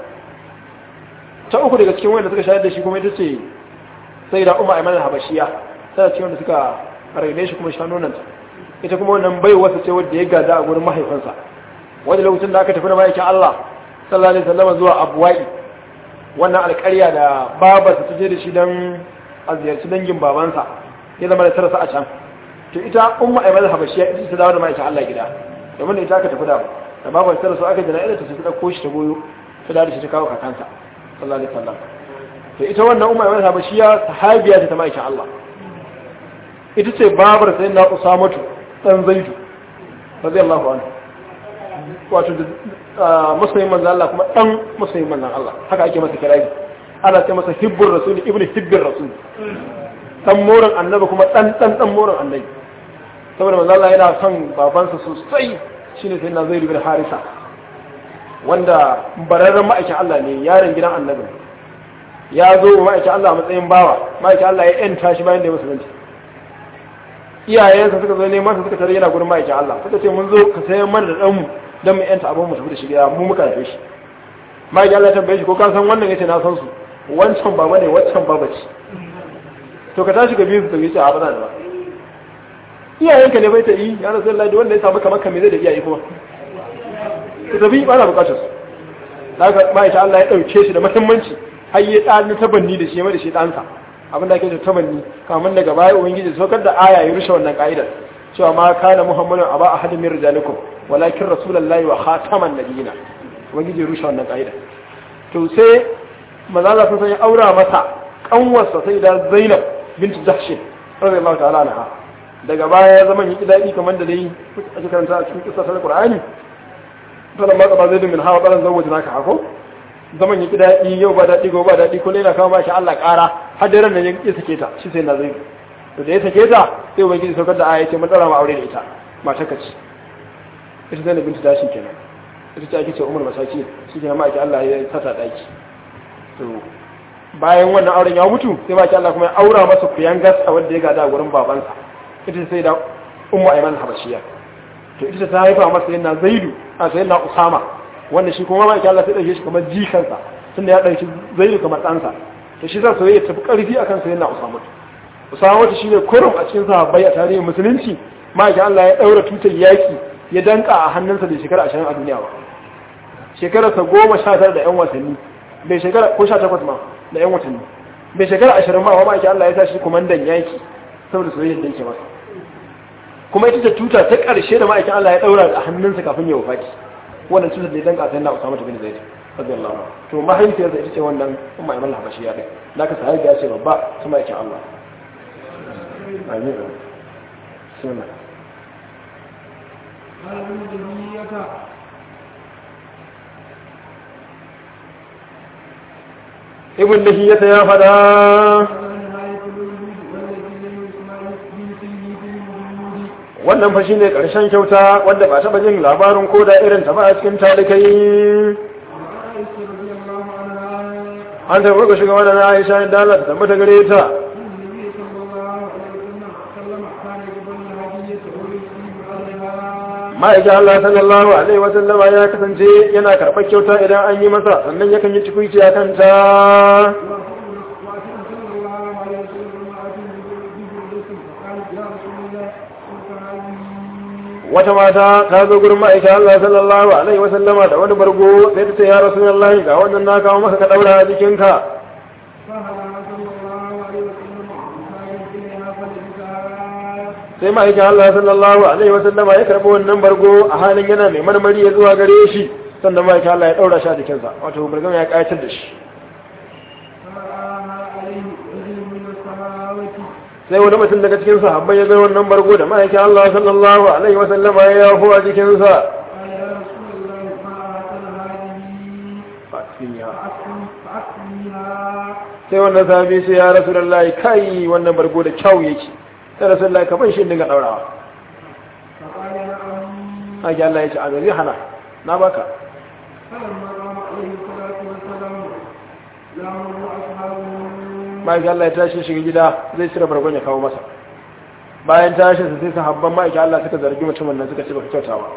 ta uku daga cikin wanda suka shayar da shi kuma ita ce sai da Umma Aiman al-Habashiya sai cikin wanda suka raine shi kuma shanonanta ita kuma wannan bai wasa ce wanda ya gada a gurin mahaifinsa wanda lokacin da aka tafi da ma'aikin Allah sallallahu alaihi wasallam zuwa Abwa'i wannan alƙarya da babarsa ta je da shi don a ziyarci dangin babansa ya zama da tarasa a can to ita Umma Aiman al-Habashiya ita ta dawo da ma'aikin Allah gida domin da ita aka tafi da babar ta rasu aka jana'a ta ta dauko shi ta goyo ta dawo da shi ta kawo kakansa sallallahu alaihi wasallam to ita wannan Umma Aiman al-Habashiya sahabiya ta ma'aikin Allah ita ce babar sayyidina Usamatu dan Zaidu radiyallahu anhu wato musulmin manzon Allah kuma dan musulmin manzon Allah haka ake masa kirari ana ce masa hibbur rasul ibnu hibbir rasul dan moran annabi kuma dan moran annabi saboda manzon Allah yana son babansa sosai shine sayyidina Zaid bin Harisa wanda bararren ma'aikin Allah ne yaron gidan annabi ya zo ma'aikin Allah a matsayin bawa ma'aikin Allah ya yanta shi bayan da ya musulunci iyayensa suka zo neman sa suka tare yana gurin ma'aikin Allah suka ce mun zo ka sayan mana da danmu dan mu yanta abin mu tafi da shi gida mu muka haife shi ma'aikin Allah ya tambaye shi ko ka san wannan yace na san su wancan baba ne wancan baba ce to ka tashi ka biyu su yace a bana da ba iyayenka ne bai ta yi ya rasulullahi da wanda ya samu kamar me zai da iyaye kuma ka tafi ba na bukatar su daga ma'aikin Allah ya dauke shi da muhimmanci har ya dan tabanni da shi mai da shi dansa abin da ake da tabanni kamar daga baya ubangiji saukar da aya ya rushe wannan ka'idar cewa ma kana muhammadun aba ahadin min rijalikum walakin rasulullahi wa khataman nabiyina ubangiji ya rushe wannan ka'idar to sai manzo Allah sun ya aura masa kanwarsa sai da Zainab bint Jahsh radiyallahu ta'ala anha daga baya zaman yi dadi kamar da dai ake karanta a cikin kissa ta Qur'ani to lamma qaba Zaid min hawa balan zawwajnaka hako zaman yi daɗi yau ba daɗi gobe ba daɗi ko na kawo mashi Allah ƙara har da ran nan ya sake ta shi sai na zai to da ya sake ta sai ubangiji saukar da aya ce mun dara ma aure da ita mata kace ita Zainab bintu Dashi kenan ita ce ake ce Umar Masaki shi ke ma ake Allah ya sata daki to bayan wannan auren ya mutu sai ma ake Allah kuma ya aura masa kuyangas a wanda ya gada a gurin babansa ita sai da Ummu Aiman Habashiya to ita ta haifa masa yana Zaidu a sayyidina Usama wanda shi kuma ma'aikin Allah sai ɗauke shi kamar jikansa tun da ya ɗauki Zaidu kamar ɗansa to shi za su yi tafi ƙarfi akan sayin na Usamatu shi ne kurum a cikin sahabbai a tarihin musulunci ma'aikin Allah ya ɗaura tutar yaƙi ya danka a hannunsa da shekara 20 a duniya ba shekararsa 19 da 'yan watanni bai shekara ko 18 ma da 'yan watanni bai shekara 20 ma ma'aikin Allah ya sa shi kumandan yaƙi saboda soyayyar da yake masa kuma ita ce tuta ta ƙarshe da ma'aikin Allah ya ɗaura a hannunsa kafin ya wafaki wannan cutar da ya danka sai na Usama bin Zaid radiyallahu anhu to mahaifiyarsa ita ce wannan Umma Aiman Habashiya kai da ka sahabi ya ce babba kuma yake Allah amin sunna ibn Lahiyata ya fada wannan fa shine karshen kyauta wanda ba taba jin labarin ko da irin ta ba a cikin talikai an ta buga shiga wannan Aisha da Allah ta tabbata gare ta ma'aikin Allah sallallahu alaihi wasallama ya kasance yana karɓar kyauta idan an yi masa sannan yakan yi cikuici a kanta wata mata ta zo gurin ma'aikin Allah sallallahu alaihi wasallama da wani bargo sai ta ce ya rasulullahi ga wannan na kawo maka ka daura a jikinka sai ma'aikin Allah sallallahu alaihi wasallama ya karɓi wannan bargo a halin yana mai marmari ya zuwa gare shi sannan ma'aikin Allah ya daura shi a jikinsa wato bargon ya ƙayatar da shi sai wani mutum daga cikin sahabbai ya ga wannan bargo da ma'aikin Allah sallallahu alaihi wa sallama ya yafo a cikin sa sai wannan sahabi sai ya rasulullahi kai wannan bargo da kyau yake sai rasulullahi ka ban shi dinga daurawa haka Allah ya ce a zai hana na baka ma'aikin Allah ya tashi shiga gida zai cire bargon ya kawo masa bayan tashi su sai sahabban ma'aikin Allah suka zargi mutumin nan suka ce baka kyauta ba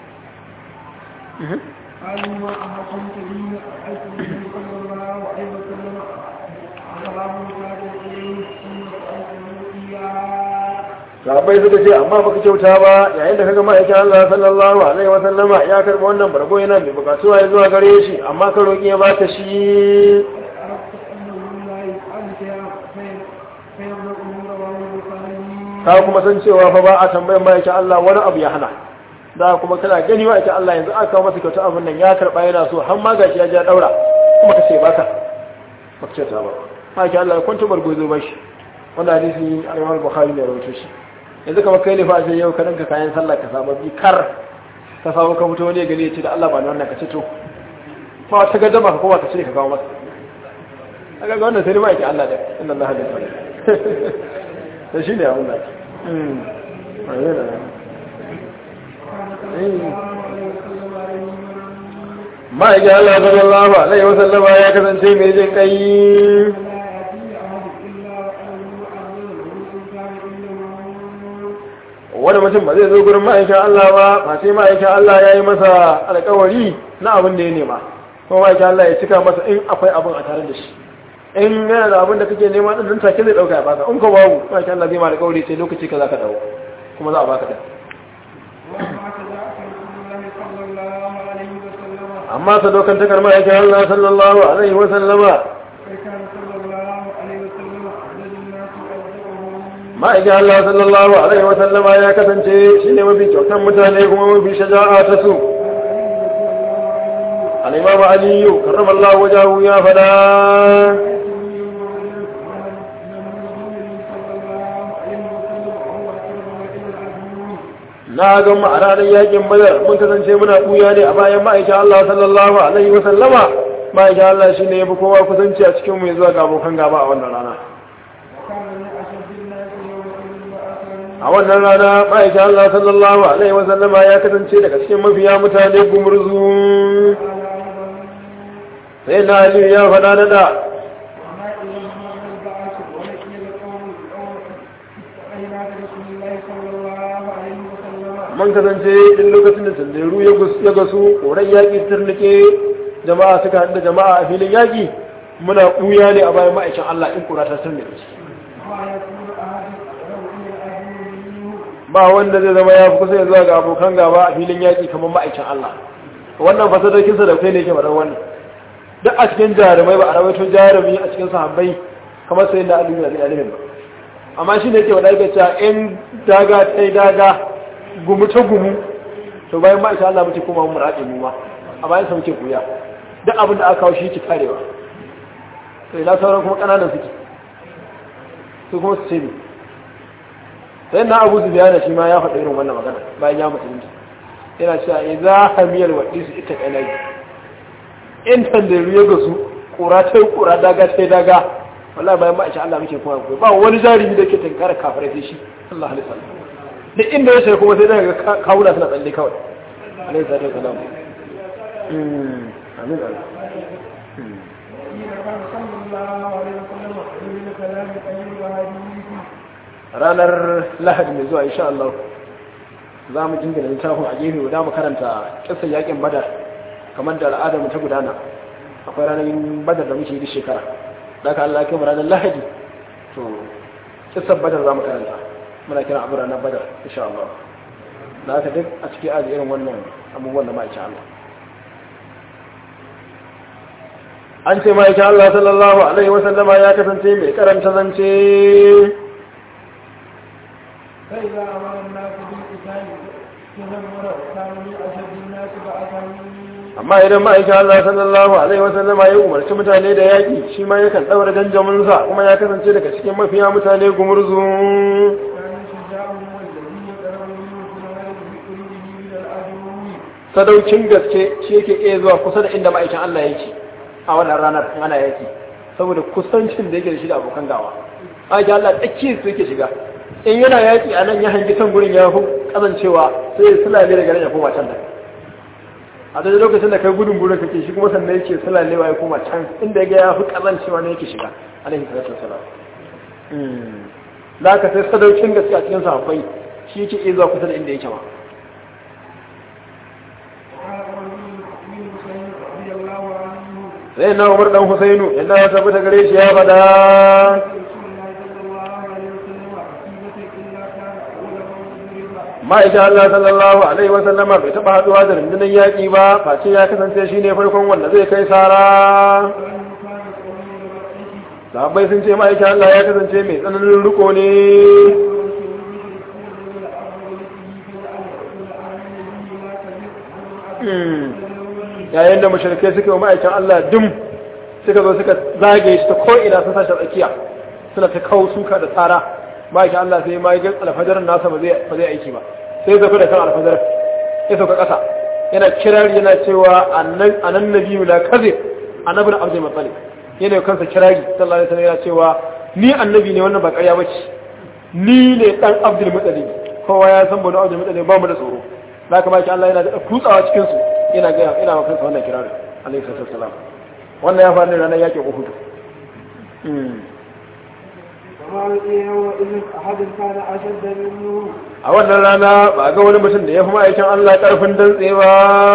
sahabbai suka ce amma baka kyauta ba yayin da kaga ma'aikin Allah sallallahu alaihi wa sallama ya karba wannan bargo yana mai bukatuwa ya zuwa gare shi amma ka roki ya baka shi ka kuma san cewa fa ba a tambayan ma'aikin Allah wani abu ya hana da kuma kana gani ma'aikin Allah yanzu aka kawo masa kyauta abin nan ya karba yana so har ma gashi ya ja daura kuma ka ce baka kyauta ba ma'aikin Allah ya kwanta bargo zo bashi wannan hadisi al-Imam Bukhari ne rawaito shi yanzu kamar kai ne fa sai yau ka danka kayan sallah ka samu bi kar ka samu ka fito ne gani ya ce da Allah ba ni wannan ka ce to ba ta gaddama ka koma ka ce ka kawo masa kaga ga wannan sai ma yake Allah da inna Allah hadi sai shi ne Allah ma ya Allah sallallahu alaihi wasallam ya kasance mai jin kai wani mutum ba zai zo gurin ma'aikin Allah ba sai ma'aikin Allah ya yi masa alƙawari na abin da ya nema kuma ma'aikin Allah ya cika masa in akwai abin a tare da shi in yana da abin da kake nema din take zai dauka ya baka in ko babu ma'aikin Allah zai ma alƙawari sai lokaci ka zaka dawo kuma za a baka da amma sadaukantakar ma'aikin Allah sallallahu alaihi wa sallama ma'aikin Allah sallallahu alaihi wasallama ya kasance shi ne mafi kyautan mutane kuma mafi shaja'a ta su al-imam aliyu karramallahu wajahu ya fada na ga mu a ranar yakin badar mun kasance muna buya ne a bayan ma'aikin Allah sallallahu alaihi wasallama ma'aikin Allah shi ne ya fi kowa kusanci a cikin mu zuwa ga abokan gaba a wannan rana a wannan rana ma'aikin Allah sallallahu alaihi wasallama ya kasance daga cikin mafiya mutane gumurzu sai na aliyu ya faɗa da man kasance in lokacin da tanderu ya gasu koren yaƙi turnike jama'a suka haɗu da jama'a a filin yaƙi muna ɓuya ne a bayan ma'aikin Allah in kura ta turnike ba wanda zai zama ya fi kusa ya zuwa ga abokan gaba a filin yaƙi kamar ma'aikin Allah wannan fasadakinsa da kai ne ke faɗar wannan duk a cikin jarumai ba a rawaito jarumi a cikin sahabbai kamar sai da alimin da alimin ba amma shi ne ke faɗa ga cewa in daga ta yi daga gumu ta gumu to bayan ma'aikin Allah muke kuma mu raɗe mu ma a bayan sa muke kuya duk abin da aka kawo shi ke karewa to ina sauran kuma ƙananan suke su kuma su ce ne sai na abu zubiyana shi ma ya faɗa irin wannan magana bayan ya musulunci yana cewa idza hamiyal wadisu ita kanai in tandaru ya gasu kura ta kura daga ta daga wallahi bayan ba insha Allah muke kuma ba wani jarumi da ke tankara kafirai sai shi Allah alaihi wasallam duk inda ya sai kuma sai daga kawuna suna tsalle kawai alaihi salatu wasalam amin ranar lahadi mai zuwa insha Allah za mu jingina littafin a gefe guda mu karanta kissan yakin badar kamar da al'adar mu ta gudana akwai ranar badar da muke yi shekara da aka Allah kai mu ranar lahadi to kissan badar za mu karanta muna kira abu ranar badar insha Allah da aka duk a cikin aji irin wannan abubuwan da ma'aikin Allah an ce ma'aikin Allah sallallahu alaihi wasallama ya kasance mai karanta zance فإذا أمر الناس بالقتال تذمر كانوا أشد الناس بأسا amma idan ma'aikin Allah sallallahu alaihi wasallam ya umarci mutane da yaki shi ma yakan daura ganjamin sa kuma ya kasance daga cikin mafiya mutane gumurzu sadaukin gaske shi yake iya zuwa kusa da inda ma'aikin Allah yake a wannan ranar ana yaki saboda kusancin da yake da shi da abokan gawa ma'aikin Allah tsakiyar su yake shiga in yana yaƙi a nan ya hangi can gurin ya fi kazancewa sai ya sulale daga nan ya koma can da a daidai lokacin da kai gudun gurin kake shi kuma sannan yake sulalewa ya koma can inda ya ga ya fi kazancewa ne yake shiga alaihi salatu wasalam da aka sai sadaukin gaske a cikin sahabbai shi yake iya zuwa kusa da inda yake ma sai na umar dan husainu yadda ya tabbata gare shi ya bada ma'aikata Allah sallallahu alaihi wa sallama bai taba haduwa da rundunar yaƙi ba face ya kasance shi ne farkon wanda zai kai sara sahabbai sun ce ma'aikata Allah ya kasance mai tsananin riko ne yayin da mashirkai suka yi ma'aikin Allah dum suka zo suka zage shi ta ko'ina sun sashi tsakiya suna ta kawo suka da tsara ma'aikin Allah sai ma yi alfajarin nasa ba zai aiki ba sai zafi da kan alfajarin ya sauka ƙasa yana kirari yana cewa anan nabi la kaze annabin abdul muttalib yana kansa kirari sallallahu alaihi wasallam yana cewa ni annabi ne wannan ba ƙarya bace ni ne dan abdul muttalib kowa ya san bani abdul muttalib ba mu da tsoro zaka ma'aikin Allah yana da kutsawa cikin su ina ga ina maka kansa wannan kirari alaihi salatu wasalam wannan ya faru ranar yakin Uhud a wannan rana ba ga wani mutum da ya fi ma'aikin Allah karfin dantse ba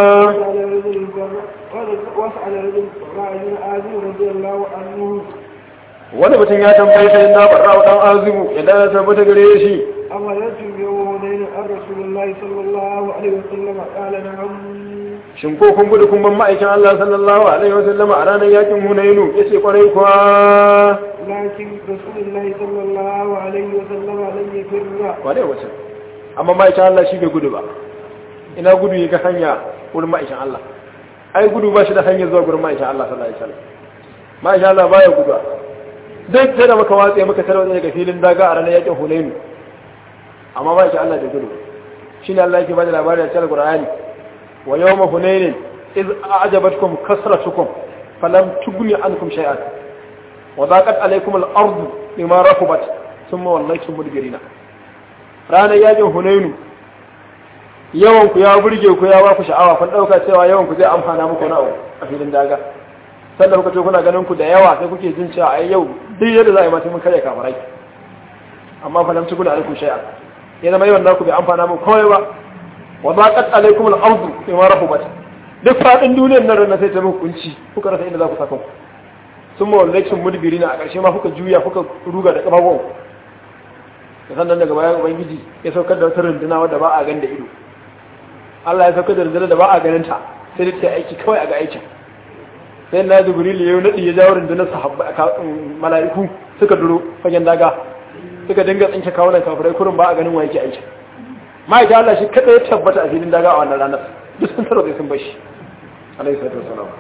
wani mutum ya tambayi sai na barra dan azimu idan ya tabbata gare shi أمرتم يوم هنين الرسول الله صلى الله عليه وسلم قال نعم shin ko kun gudu kun ban ma'aikin Allah sallallahu alaihi wa sallama a ranar yakin Hunainu yace kwarai kuwa lakin rasulullahi sallallahu alaihi wa sallama lam yafirra kwarai wace amma ma'aikin Allah shi bai gudu ba ina gudu ya ga hanya wurin ma'aikin Allah ai gudu ba shi da hanya zuwa gurin ma'aikin Allah sallallahu alaihi wa sallam ma'aikin Allah baya gudu duk sai da muka watsa muka tarwata daga filin daga a ranar yakin Hunainu amma ma'aikin Allah bai gudu shine Allah yake bada labarin a cikin Qur'ani ويوم هنين إذ أعجبتكم كثرتكم فلم تغني عنكم شيئا وضاقت عليكم الأرض بما رحبت ثم وليتم مدبرين رانا ياجin Hunainu yawan ku ya burge ku ya ba ku sha'awa kun dauka cewa yawan ku zai amfana muku na a filin daga sannan kuka ce kuna ganin ku da yawa sai kuke jin cewa ai yau duk yadda za a yi mata mun kare kafirai amma fa lam tuguna alaikum shay'a ya zama yawan naku bai amfana muku kawai ba wa zaqat alaykum al-ardu bima rahabat duk fadin duniyar nan ran sai ta muku kunci kuka rasa inda za ku saka ku sun mawallacin mudbirina a ƙarshe ma kuka juya kuka ruga da kafafuwan sannan daga bayan ubangiji ya saukar da wata runduna wadda ba a ganin da ido Allah ya saukar da runduna da ba a ganin ta sai da ta aiki kawai a ga aikin sai na jibril ya nadi ya jawo rundunar sahabba mala'iku suka duro fagen daga suka dinga tsinke kawunan kafirai kurin ba a ganin wa yake aikin ma'aikata Allah shi kada ya tabbata a filin daga a wannan ranar duk sun tarwatsa sun bashi alaihi salatu wasalam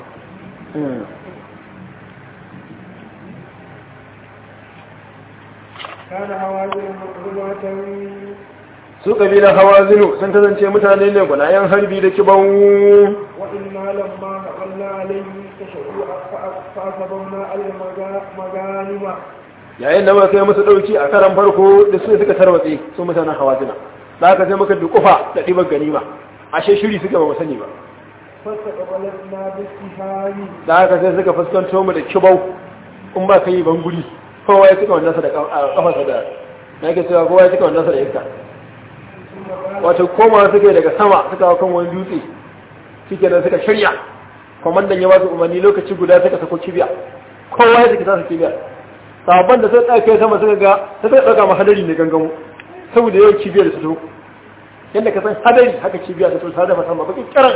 كان هوازن مقدمة su kabilan hawazinu sun kasance mutane ne gwanayen harbi da kibau وإنا لما نقلنا عليه كشفوا فأصبنا المغانم yayin da muka kai musu dauki a karan farko da su suka tarwatse su mutanen hawazina da aka sai muka dukufa da dibar ganima ashe shiri suka ba mu sani ba فاستقبلتنا بالسهام da aka sai suka fuskanto mu da kibau in ba kai ban guri kowa ya tuka wannan sa da kafarsa da nake cewa kowa ya tuka wannan sa da iska wato koma suke daga sama suka hau kan wani dutse suke da suka shirya kwamandan ya ba su umarni lokaci guda suka sako kibiya kowa ya suke tasa kibiya sabon da sai ɗauke sama suka ga suka ɗauka ma hadari ne gangamu saboda yawan kibiyar da su to yadda ka san hadari haka kibiya ta to tare da masama bakin kiran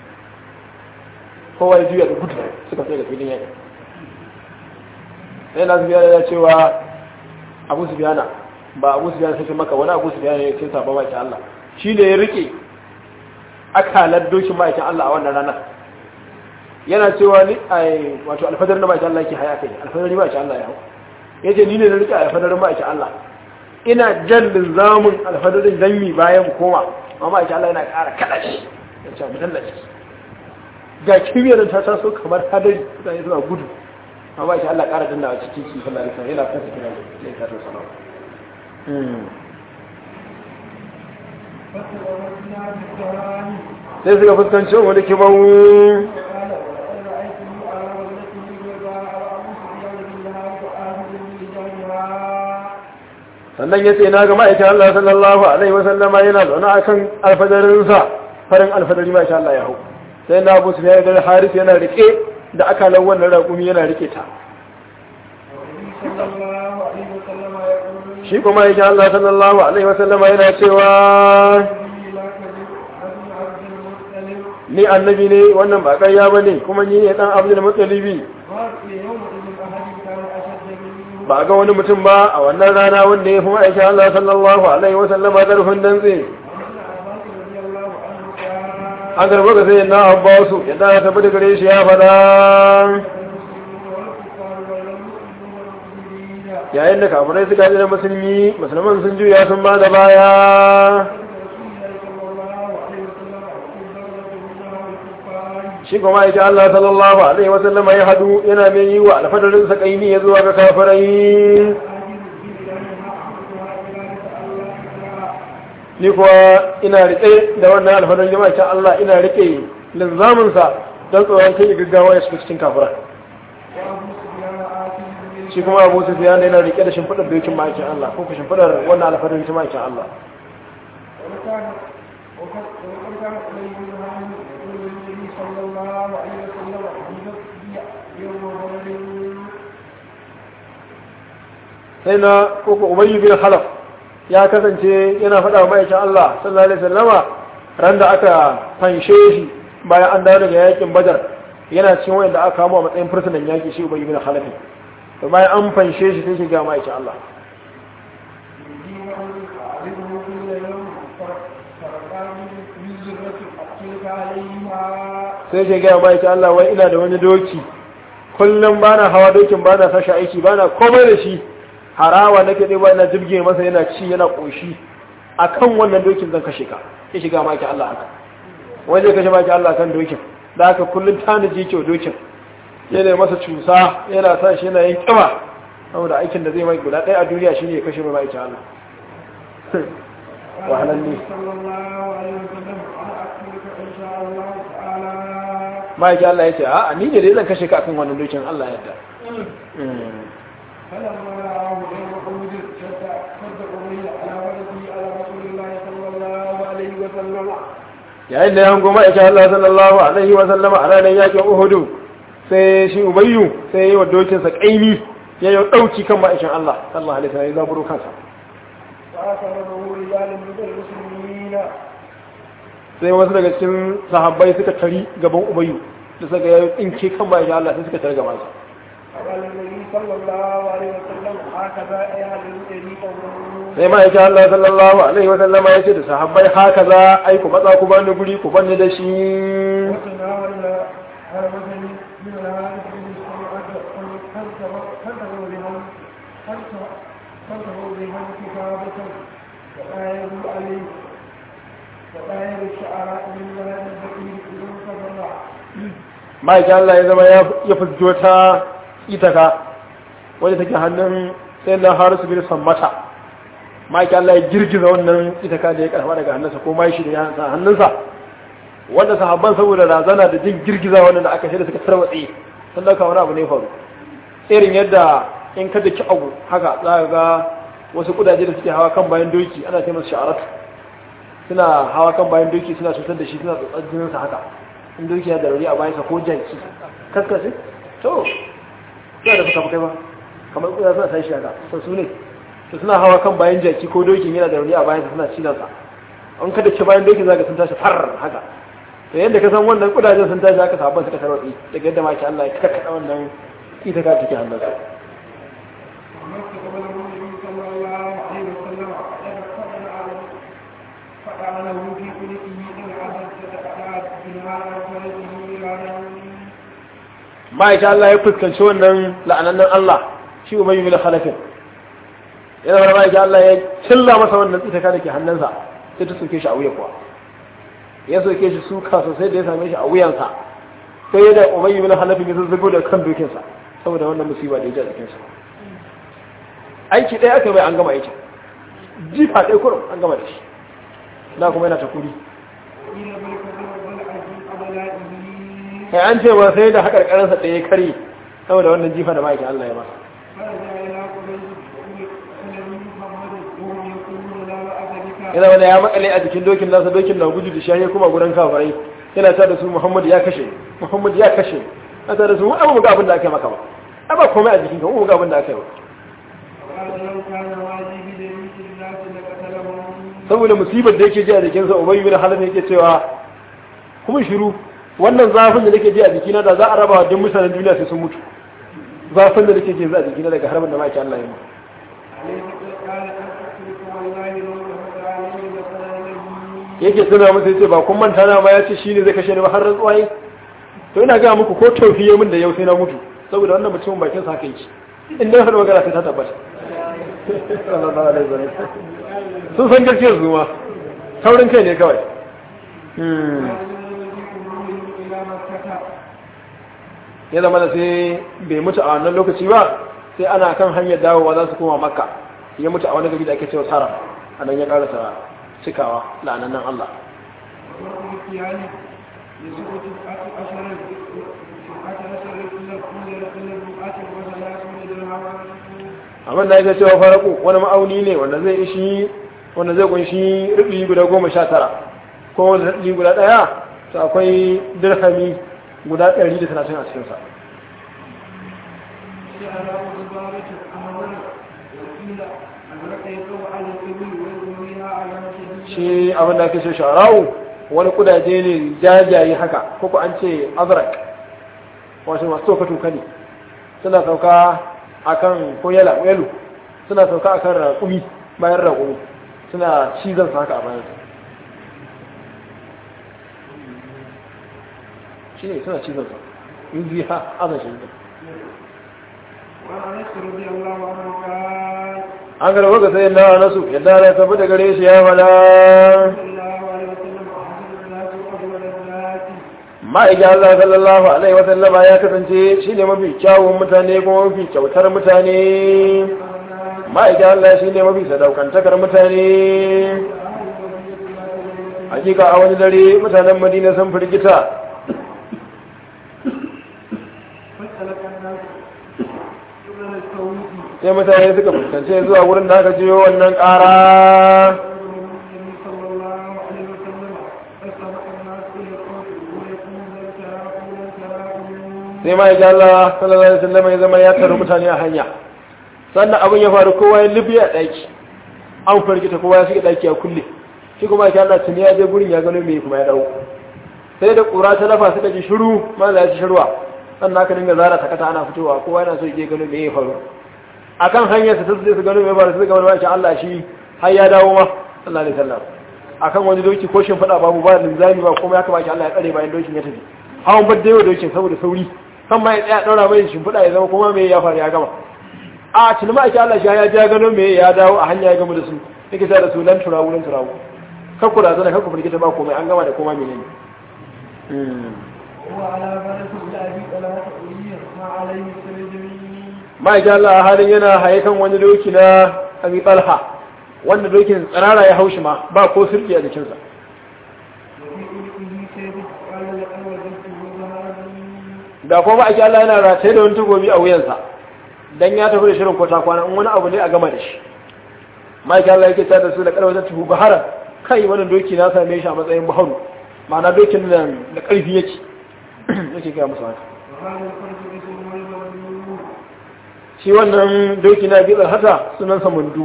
kowa ya juya da gudu suka sai da filin yaki sai na zubiya ya cewa abu subiyana ba abu subiyana sai maka wani abu subiyana ya ce sabon ma'aikin Allah shi ne ya rike akalar dokin ma'aikin Allah a wannan ranar yana cewa ni wato alfadar na ma'aikin Allah yake haya kai alfadar ma'aikin Allah ya hau ya ce ni ne na rike alfadar ma'aikin Allah ina jan linzamin alfadarin zanyi bayan koma amma ma'aikin Allah yana ƙara kaɗa shi ya ce mu tallace ga kibiyar ta taso kamar hadari mutane suna gudu amma insha Allah ƙara danna a cikin shi sallallahu alaihi wasallam yana fasa kira ne ta sallallahu sai suka fuskanci wani kibau sannan ya ce na ga ma'aikin Allah sallallahu alaihi wasallama yana zaune a kan alfadarinsa farin alfadari ma insha Allah ya hau sai na abu su ya ga haris yana rike da akalan wannan raƙumi yana rike ta shi kuma ma'aikin Allah sallallahu alaihi wasallama yana cewa ni annabi ne wannan ba ƙarya ba ne kuma ni ne ɗan abdul mutsalibi ba ga wani mutum ba a wannan rana wanda ya fi ma'aikin Allah sallallahu alaihi wasallam a ƙarfin dantse an karɓo ga sai na abbasu yadda ya tafi da gare shi ya faɗa yayin da kafirai suka ji da musulman sun juya sun ba da baya shi kuma ita Allah sallallahu alaihi wasallam ya hadu yana mai yi wa alfadarin sa kaini ya zuwa ga kafirai ni kuwa ina rike da wannan alfadarin jama'a ta Allah ina rike linzamin sa don tsoron kai gaggawa ya shiga cikin kafirai shi kuma Abu Sufyan yana rike da shimfidar dokin ma'aikin Allah ko shimfidar wannan alfadarin jama'a ta Allah sai na koko ubayyu bin khalaf ya kasance yana faɗa wa ma'aikin Allah sallallahu alaihi wasallama ran da aka fanshe shi bayan an dawo daga yakin badar yana cikin wanda aka kamo a matsayin fursunan yaki shi ubayyu bin khalaf to bayan an fanshe shi sai shi ga ma'aikin Allah sai shi ga ma'aikin Allah wai ina da wani doki kullum bana hawa dokin bana sashi aiki bana komai da shi harawa nake dai ba ina jibge masa yana ci yana koshi akan wannan dokin zan kashe ka ya shiga maki Allah haka wai zai kashe maki Allah kan dokin da haka kullun tanaji ke dokin yana masa cusa yana sa shi yana yin kima saboda aikin da zai mai guda ɗaya a duniya shine ya kashe mai maki Allah wahalan ne maki Allah ya ce a ni ne dai zan kashe ka akan wannan dokin Allah ya yarda فلما رآه يوم أحد شد أبي على ولده على رسول الله صلى الله عليه وسلم yayin da ya hango ma'aikin Allah sallallahu alaihi wa sallama a ranar yakin Uhudu sai shi Ubayyu sai ya yi wa dokinsa kaimi ya yi ɗauki kan ma'aikin Allah sallallahu alaihi wa sallam ya zaburo kansa sai wasu daga cikin sahabbai suka tari gaban Ubayyu da suka ya tsinke kan ma'aikin Allah sai suka tari gaban sa sai ma'aikin Allah sallallahu alaihi wa sallam ya ce da sahabbai haka za ai ku matsa ku bani guri ku bani da shi ma'aikin Allah ya zama ya fusjo ta itaka wadda take hannun sai na harisu bin sammata ma'aikin Allah ya girgiza wannan itaka da ya karfa daga hannunsa ko mai shi da ya hannunsa wanda sahabban saboda razana da jin girgiza wannan da aka shi da suka tarwatse sun dauka wani abu ne faru irin yadda in ka daki abu haka za ka ga wasu kudaje da suke hawa kan bayan doki ana ce masu sha'aratu suna hawa kan bayan doki suna cutar da shi suna tsotsar jininsa haka in doki ya da rauni a bayansa ko janki kaskasi to suna da fuka fukai ba kamar kuda suna sai shi haka to su ne to suna hawa kan bayan jaki ko dokin yana da rauni a bayansa suna cinansa an kada ce bayan dokin zaka sun tashi far haka to yadda ka san wannan kudajen sun tashi haka sabon suka tarwatsi daga yadda maki Allah ya kakkaɗa wannan ita ka take hannunsa ma'aika Allah ya fuskanci wannan la'anannan Allah shi umayyu bin khalafin yana da ma'aika Allah ya cilla masa wannan tsitaka da ke hannunsa sai ta soke shi a wuya kuwa ya soke shi suka sosai da ya same shi a wuyansa sai da umayyu bin khalafin ya zazzago da kan dokinsa saboda wannan musiba da ya ji a jikinsa aiki ɗaya aka bai an gama aikin jifa ɗaya kurum an gama da shi na kuma yana ta kuri kai an ce ba sai da haƙarƙarinsa ɗaya kare saboda wannan jifa da ma'aikin Allah ya ba yana wanda ya makale a jikin dokin nasa dokin na gudu da shaye kuma gudan kafarai yana ta da su Muhammad ya kashe a ta da su abu mu ga abin da aka yi maka ba ba komai a jikin ka mu ga abin da aka yi ba saboda musibar da yake ji a jikinsa Ubay bin Halaf yake cewa kuma shiru wannan zafin da nake ji a jikina da za a raba wa duk mutanen duniya sai sun mutu zafin da nake ji a jikina daga harbin da ma Allah ya yi yake suna musu yace ba kun manta na ba ya ce shine zai kashe ni ba har rantsuwa yi to ina ga muku ko taufiye min da yau sai na mutu saboda wannan mutumin bakin sa haka yake in dai har magana sai ta tabbata sallallahu alaihi wasallam sun san gaskiyar zuwa taurin kai ne kawai ya zama da sai bai mutu a wannan lokaci ba sai ana kan hanyar dawowa za su koma makka ya mutu a wani gari da ake cewa sara a nan ya karasa cikawa la'anannan Allah abin da ya cewa faraku wani ma'auni ne wanda zai kunshi rubi guda 19 ko wanda rubi guda ɗaya to akwai dirhami guda 130 a cikinsa shi abin da ake so shara'u wani kudaje ne jajaye haka koko an ce azrak wasu masu toka ne suna sauka akan ko yalo suna sauka akan raƙumi bayan raƙumi suna cizon sa haka a bayan shi ne suna cizon sa yin zai ha azan shi an garba ga sai na nasu yadda na tafi da gare shi ya fada ma'aikin Allah sallallahu alaihi wa sallama ya kasance shi ne mafi kyawun mutane kuma mafi kyautar mutane ma'aikin Allah shi ne mafi sadaukantakar mutane hakika a wani dare mutanen Madina sun firgita sai mutane suka fuskance zuwa wurin da aka jiyo wannan ƙara sai ma ya Allah sallallahu alaihi wasallam ya zama ya taru mutane a hanya sannan abin ya faru kowa ya libi a daki an fargita kowa ya shiga daki a kulle shi kuma ya Allah tuni ya je gurin ya gano me kuma ya dawo sai da kura ta lafa suka ji shiru mallan ya ci shirwa sannan aka dinga zara takata ana fitowa kowa yana so ya je gano me ya faru akan hanyar sa sai su gano me ya faru sai ga wani Allah shi har ya dawo ma sallallahu alaihi wasallam akan wani doki ko shin fada babu ba linzami ba kuma ya kamata Allah ya tsare bayan dokin ya tafi hawan badde wa dokin saboda sauri kan ma ya tsaya daura mai shimfiɗa ya zama kuma me ya faru ya gama a tuni ma ake Allah shi ya ja gano me ya dawo a hanya ya gama da su yake sa da su lan turawu kakku da zana kakku firgita ba komai an gama da koma menene ma ake Allah a halin yana haye kan wani doki na Abi Talha wanda dokin tsirara ya haushi ma ba ko sirki a jikinsa da kuma ake Allah yana rataye da wani takobi a wuyansa dan ya tafi da shirin kota kwana in wani abu ne a gama da shi ma'aikin Allah yake tada su da karwatar tuhu bahara kai wannan doki na same shi a matsayin baharu ma'ana dokin da karfi yake ga musu haka shi wannan doki na bidar hata sunansa mundu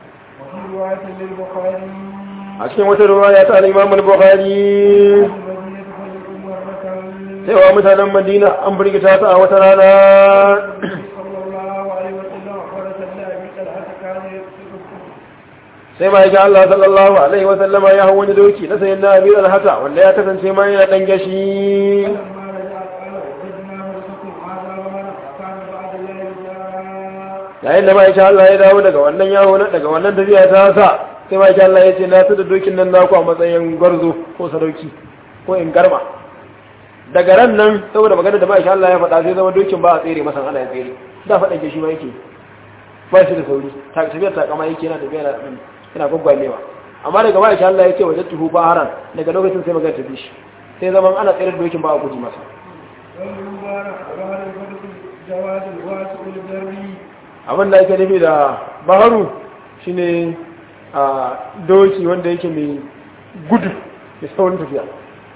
a cikin wata ruwaya ta al-Imam al-Bukhari cewa mutanen Madina an burgita ta a wata rana sai ma yake Allah sallallahu alaihi wa sallama ya hawo wani doki na sayin na Abi al-Hata wanda ya kasance ma yana dan gashi yayin da ma yake Allah ya dawo daga wannan yawo daga wannan tafiya ta sa sai ma yake Allah ya ce na tada dokin nan naku a matsayin gwarzo ko sadauki ko in garma daga ran nan saboda magana da ma'aikin Allah ya faɗa sai zama dokin ba a tsere masa ana ya tsere da faɗa ke shi ma yake ba shi da sauri tafiyar takama yake yana tafiya yana gwaggwalewa amma daga ma'aikin Allah ya ce wajen tuhu ba haran daga lokacin sai magana ta bi shi sai zaman ana tsere dokin ba a guji masa abin da ake nufi da baharu shine a doki wanda yake mai gudu da saurin tafiya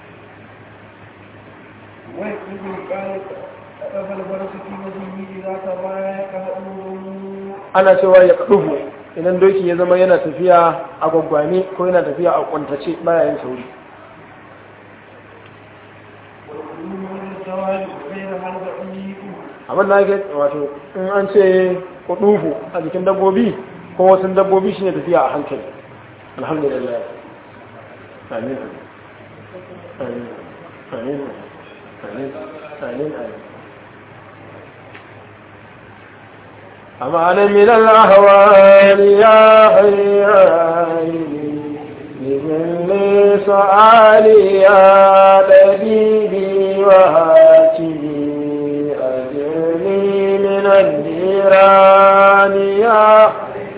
ana cewa ya kadubu idan doki ya zama yana tafiya a gwaggwane ko yana tafiya a kwantace baya yin sauri abin da ake wato in an ce kudufu a jikin dabbobi ko wasu dabbobi shine tafiya a hankali alhamdulillah amin amin amin amin amin أمان من الأهوال يا حيراني بذل سؤالي يا لبيبي وهاتمي أجرني من النيران يا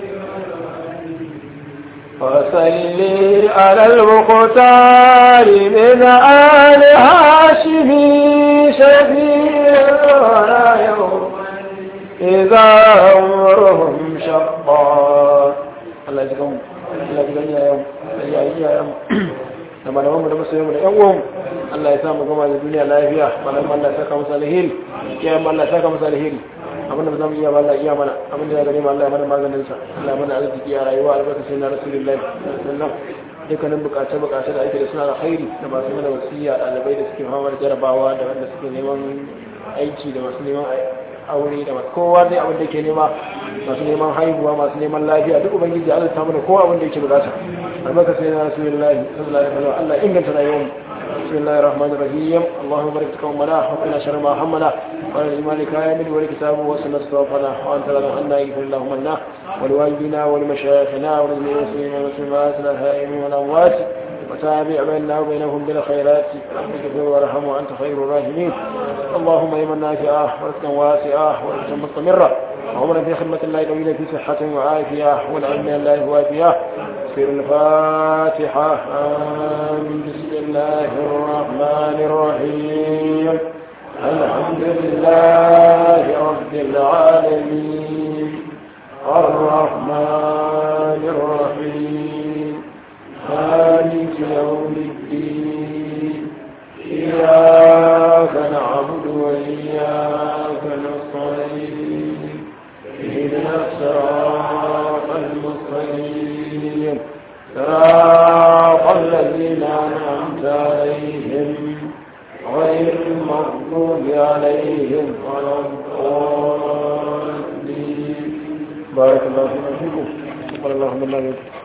وصلي على المختار من آل هاشم شفيعنا يوم إذا أمرهم شقا الله يجزاهم الله يجزاهم يا يوم لما نوم da musulmi da yan uwan Allah ya sa mu gama da duniya lafiya malamin Allah ya saka musu alheri ya Allah ya saka musu alheri abinda zamu iya Allah iya mana abinda ya gani Allah ya mana maganin sa Allah mana arziki ya rayuwa albarka sai na rasulullahi sallallahu dukkanin bukace da ake da suna da khairi da masu mana wasiya dalibai da suke fama da jarabawa da wanda suke neman aiki da masu neman aure da kowa dai abin da ke nema masu neman haihuwa masu neman lafiya duk ubangiji Allah ta mana kowa abin da yake bukata albarka sai na rasulullahi sallallahu alaihi wasallam Allah inganta rayuwar bismillahir rahmanir rahim Allahumma barik lana wa qina sharra ma hammala wa lil imani kaamil wa kitabu wa sunnatu tawfana wa anta lana anna yaghfir Allahumma lana wa liwalidina wa limashayikhina wa lil muslimina wal muslimat al ahya'i wal amwat وتابع بيننا وبينهم بالخيرات ربك اغفر وارحم وانت خير الراحمين اللهم ايمنا نافعه ورزقا واسعه ورزقا مستمرا وعمرا في خدمه الله طويله في صحه وعافيه والعلم الله وافيه سير الفاتحه آمين بسم الله الرحمن الرحيم الحمد لله رب العالمين الرحمن الرحيم مالك يوم الدين إياك نعبد وإياك نستعين اهدنا الصراط المستقيم صراط الذين أنعمت عليهم غير المغضوب عليهم ولا الضالين بارك الله فيكم.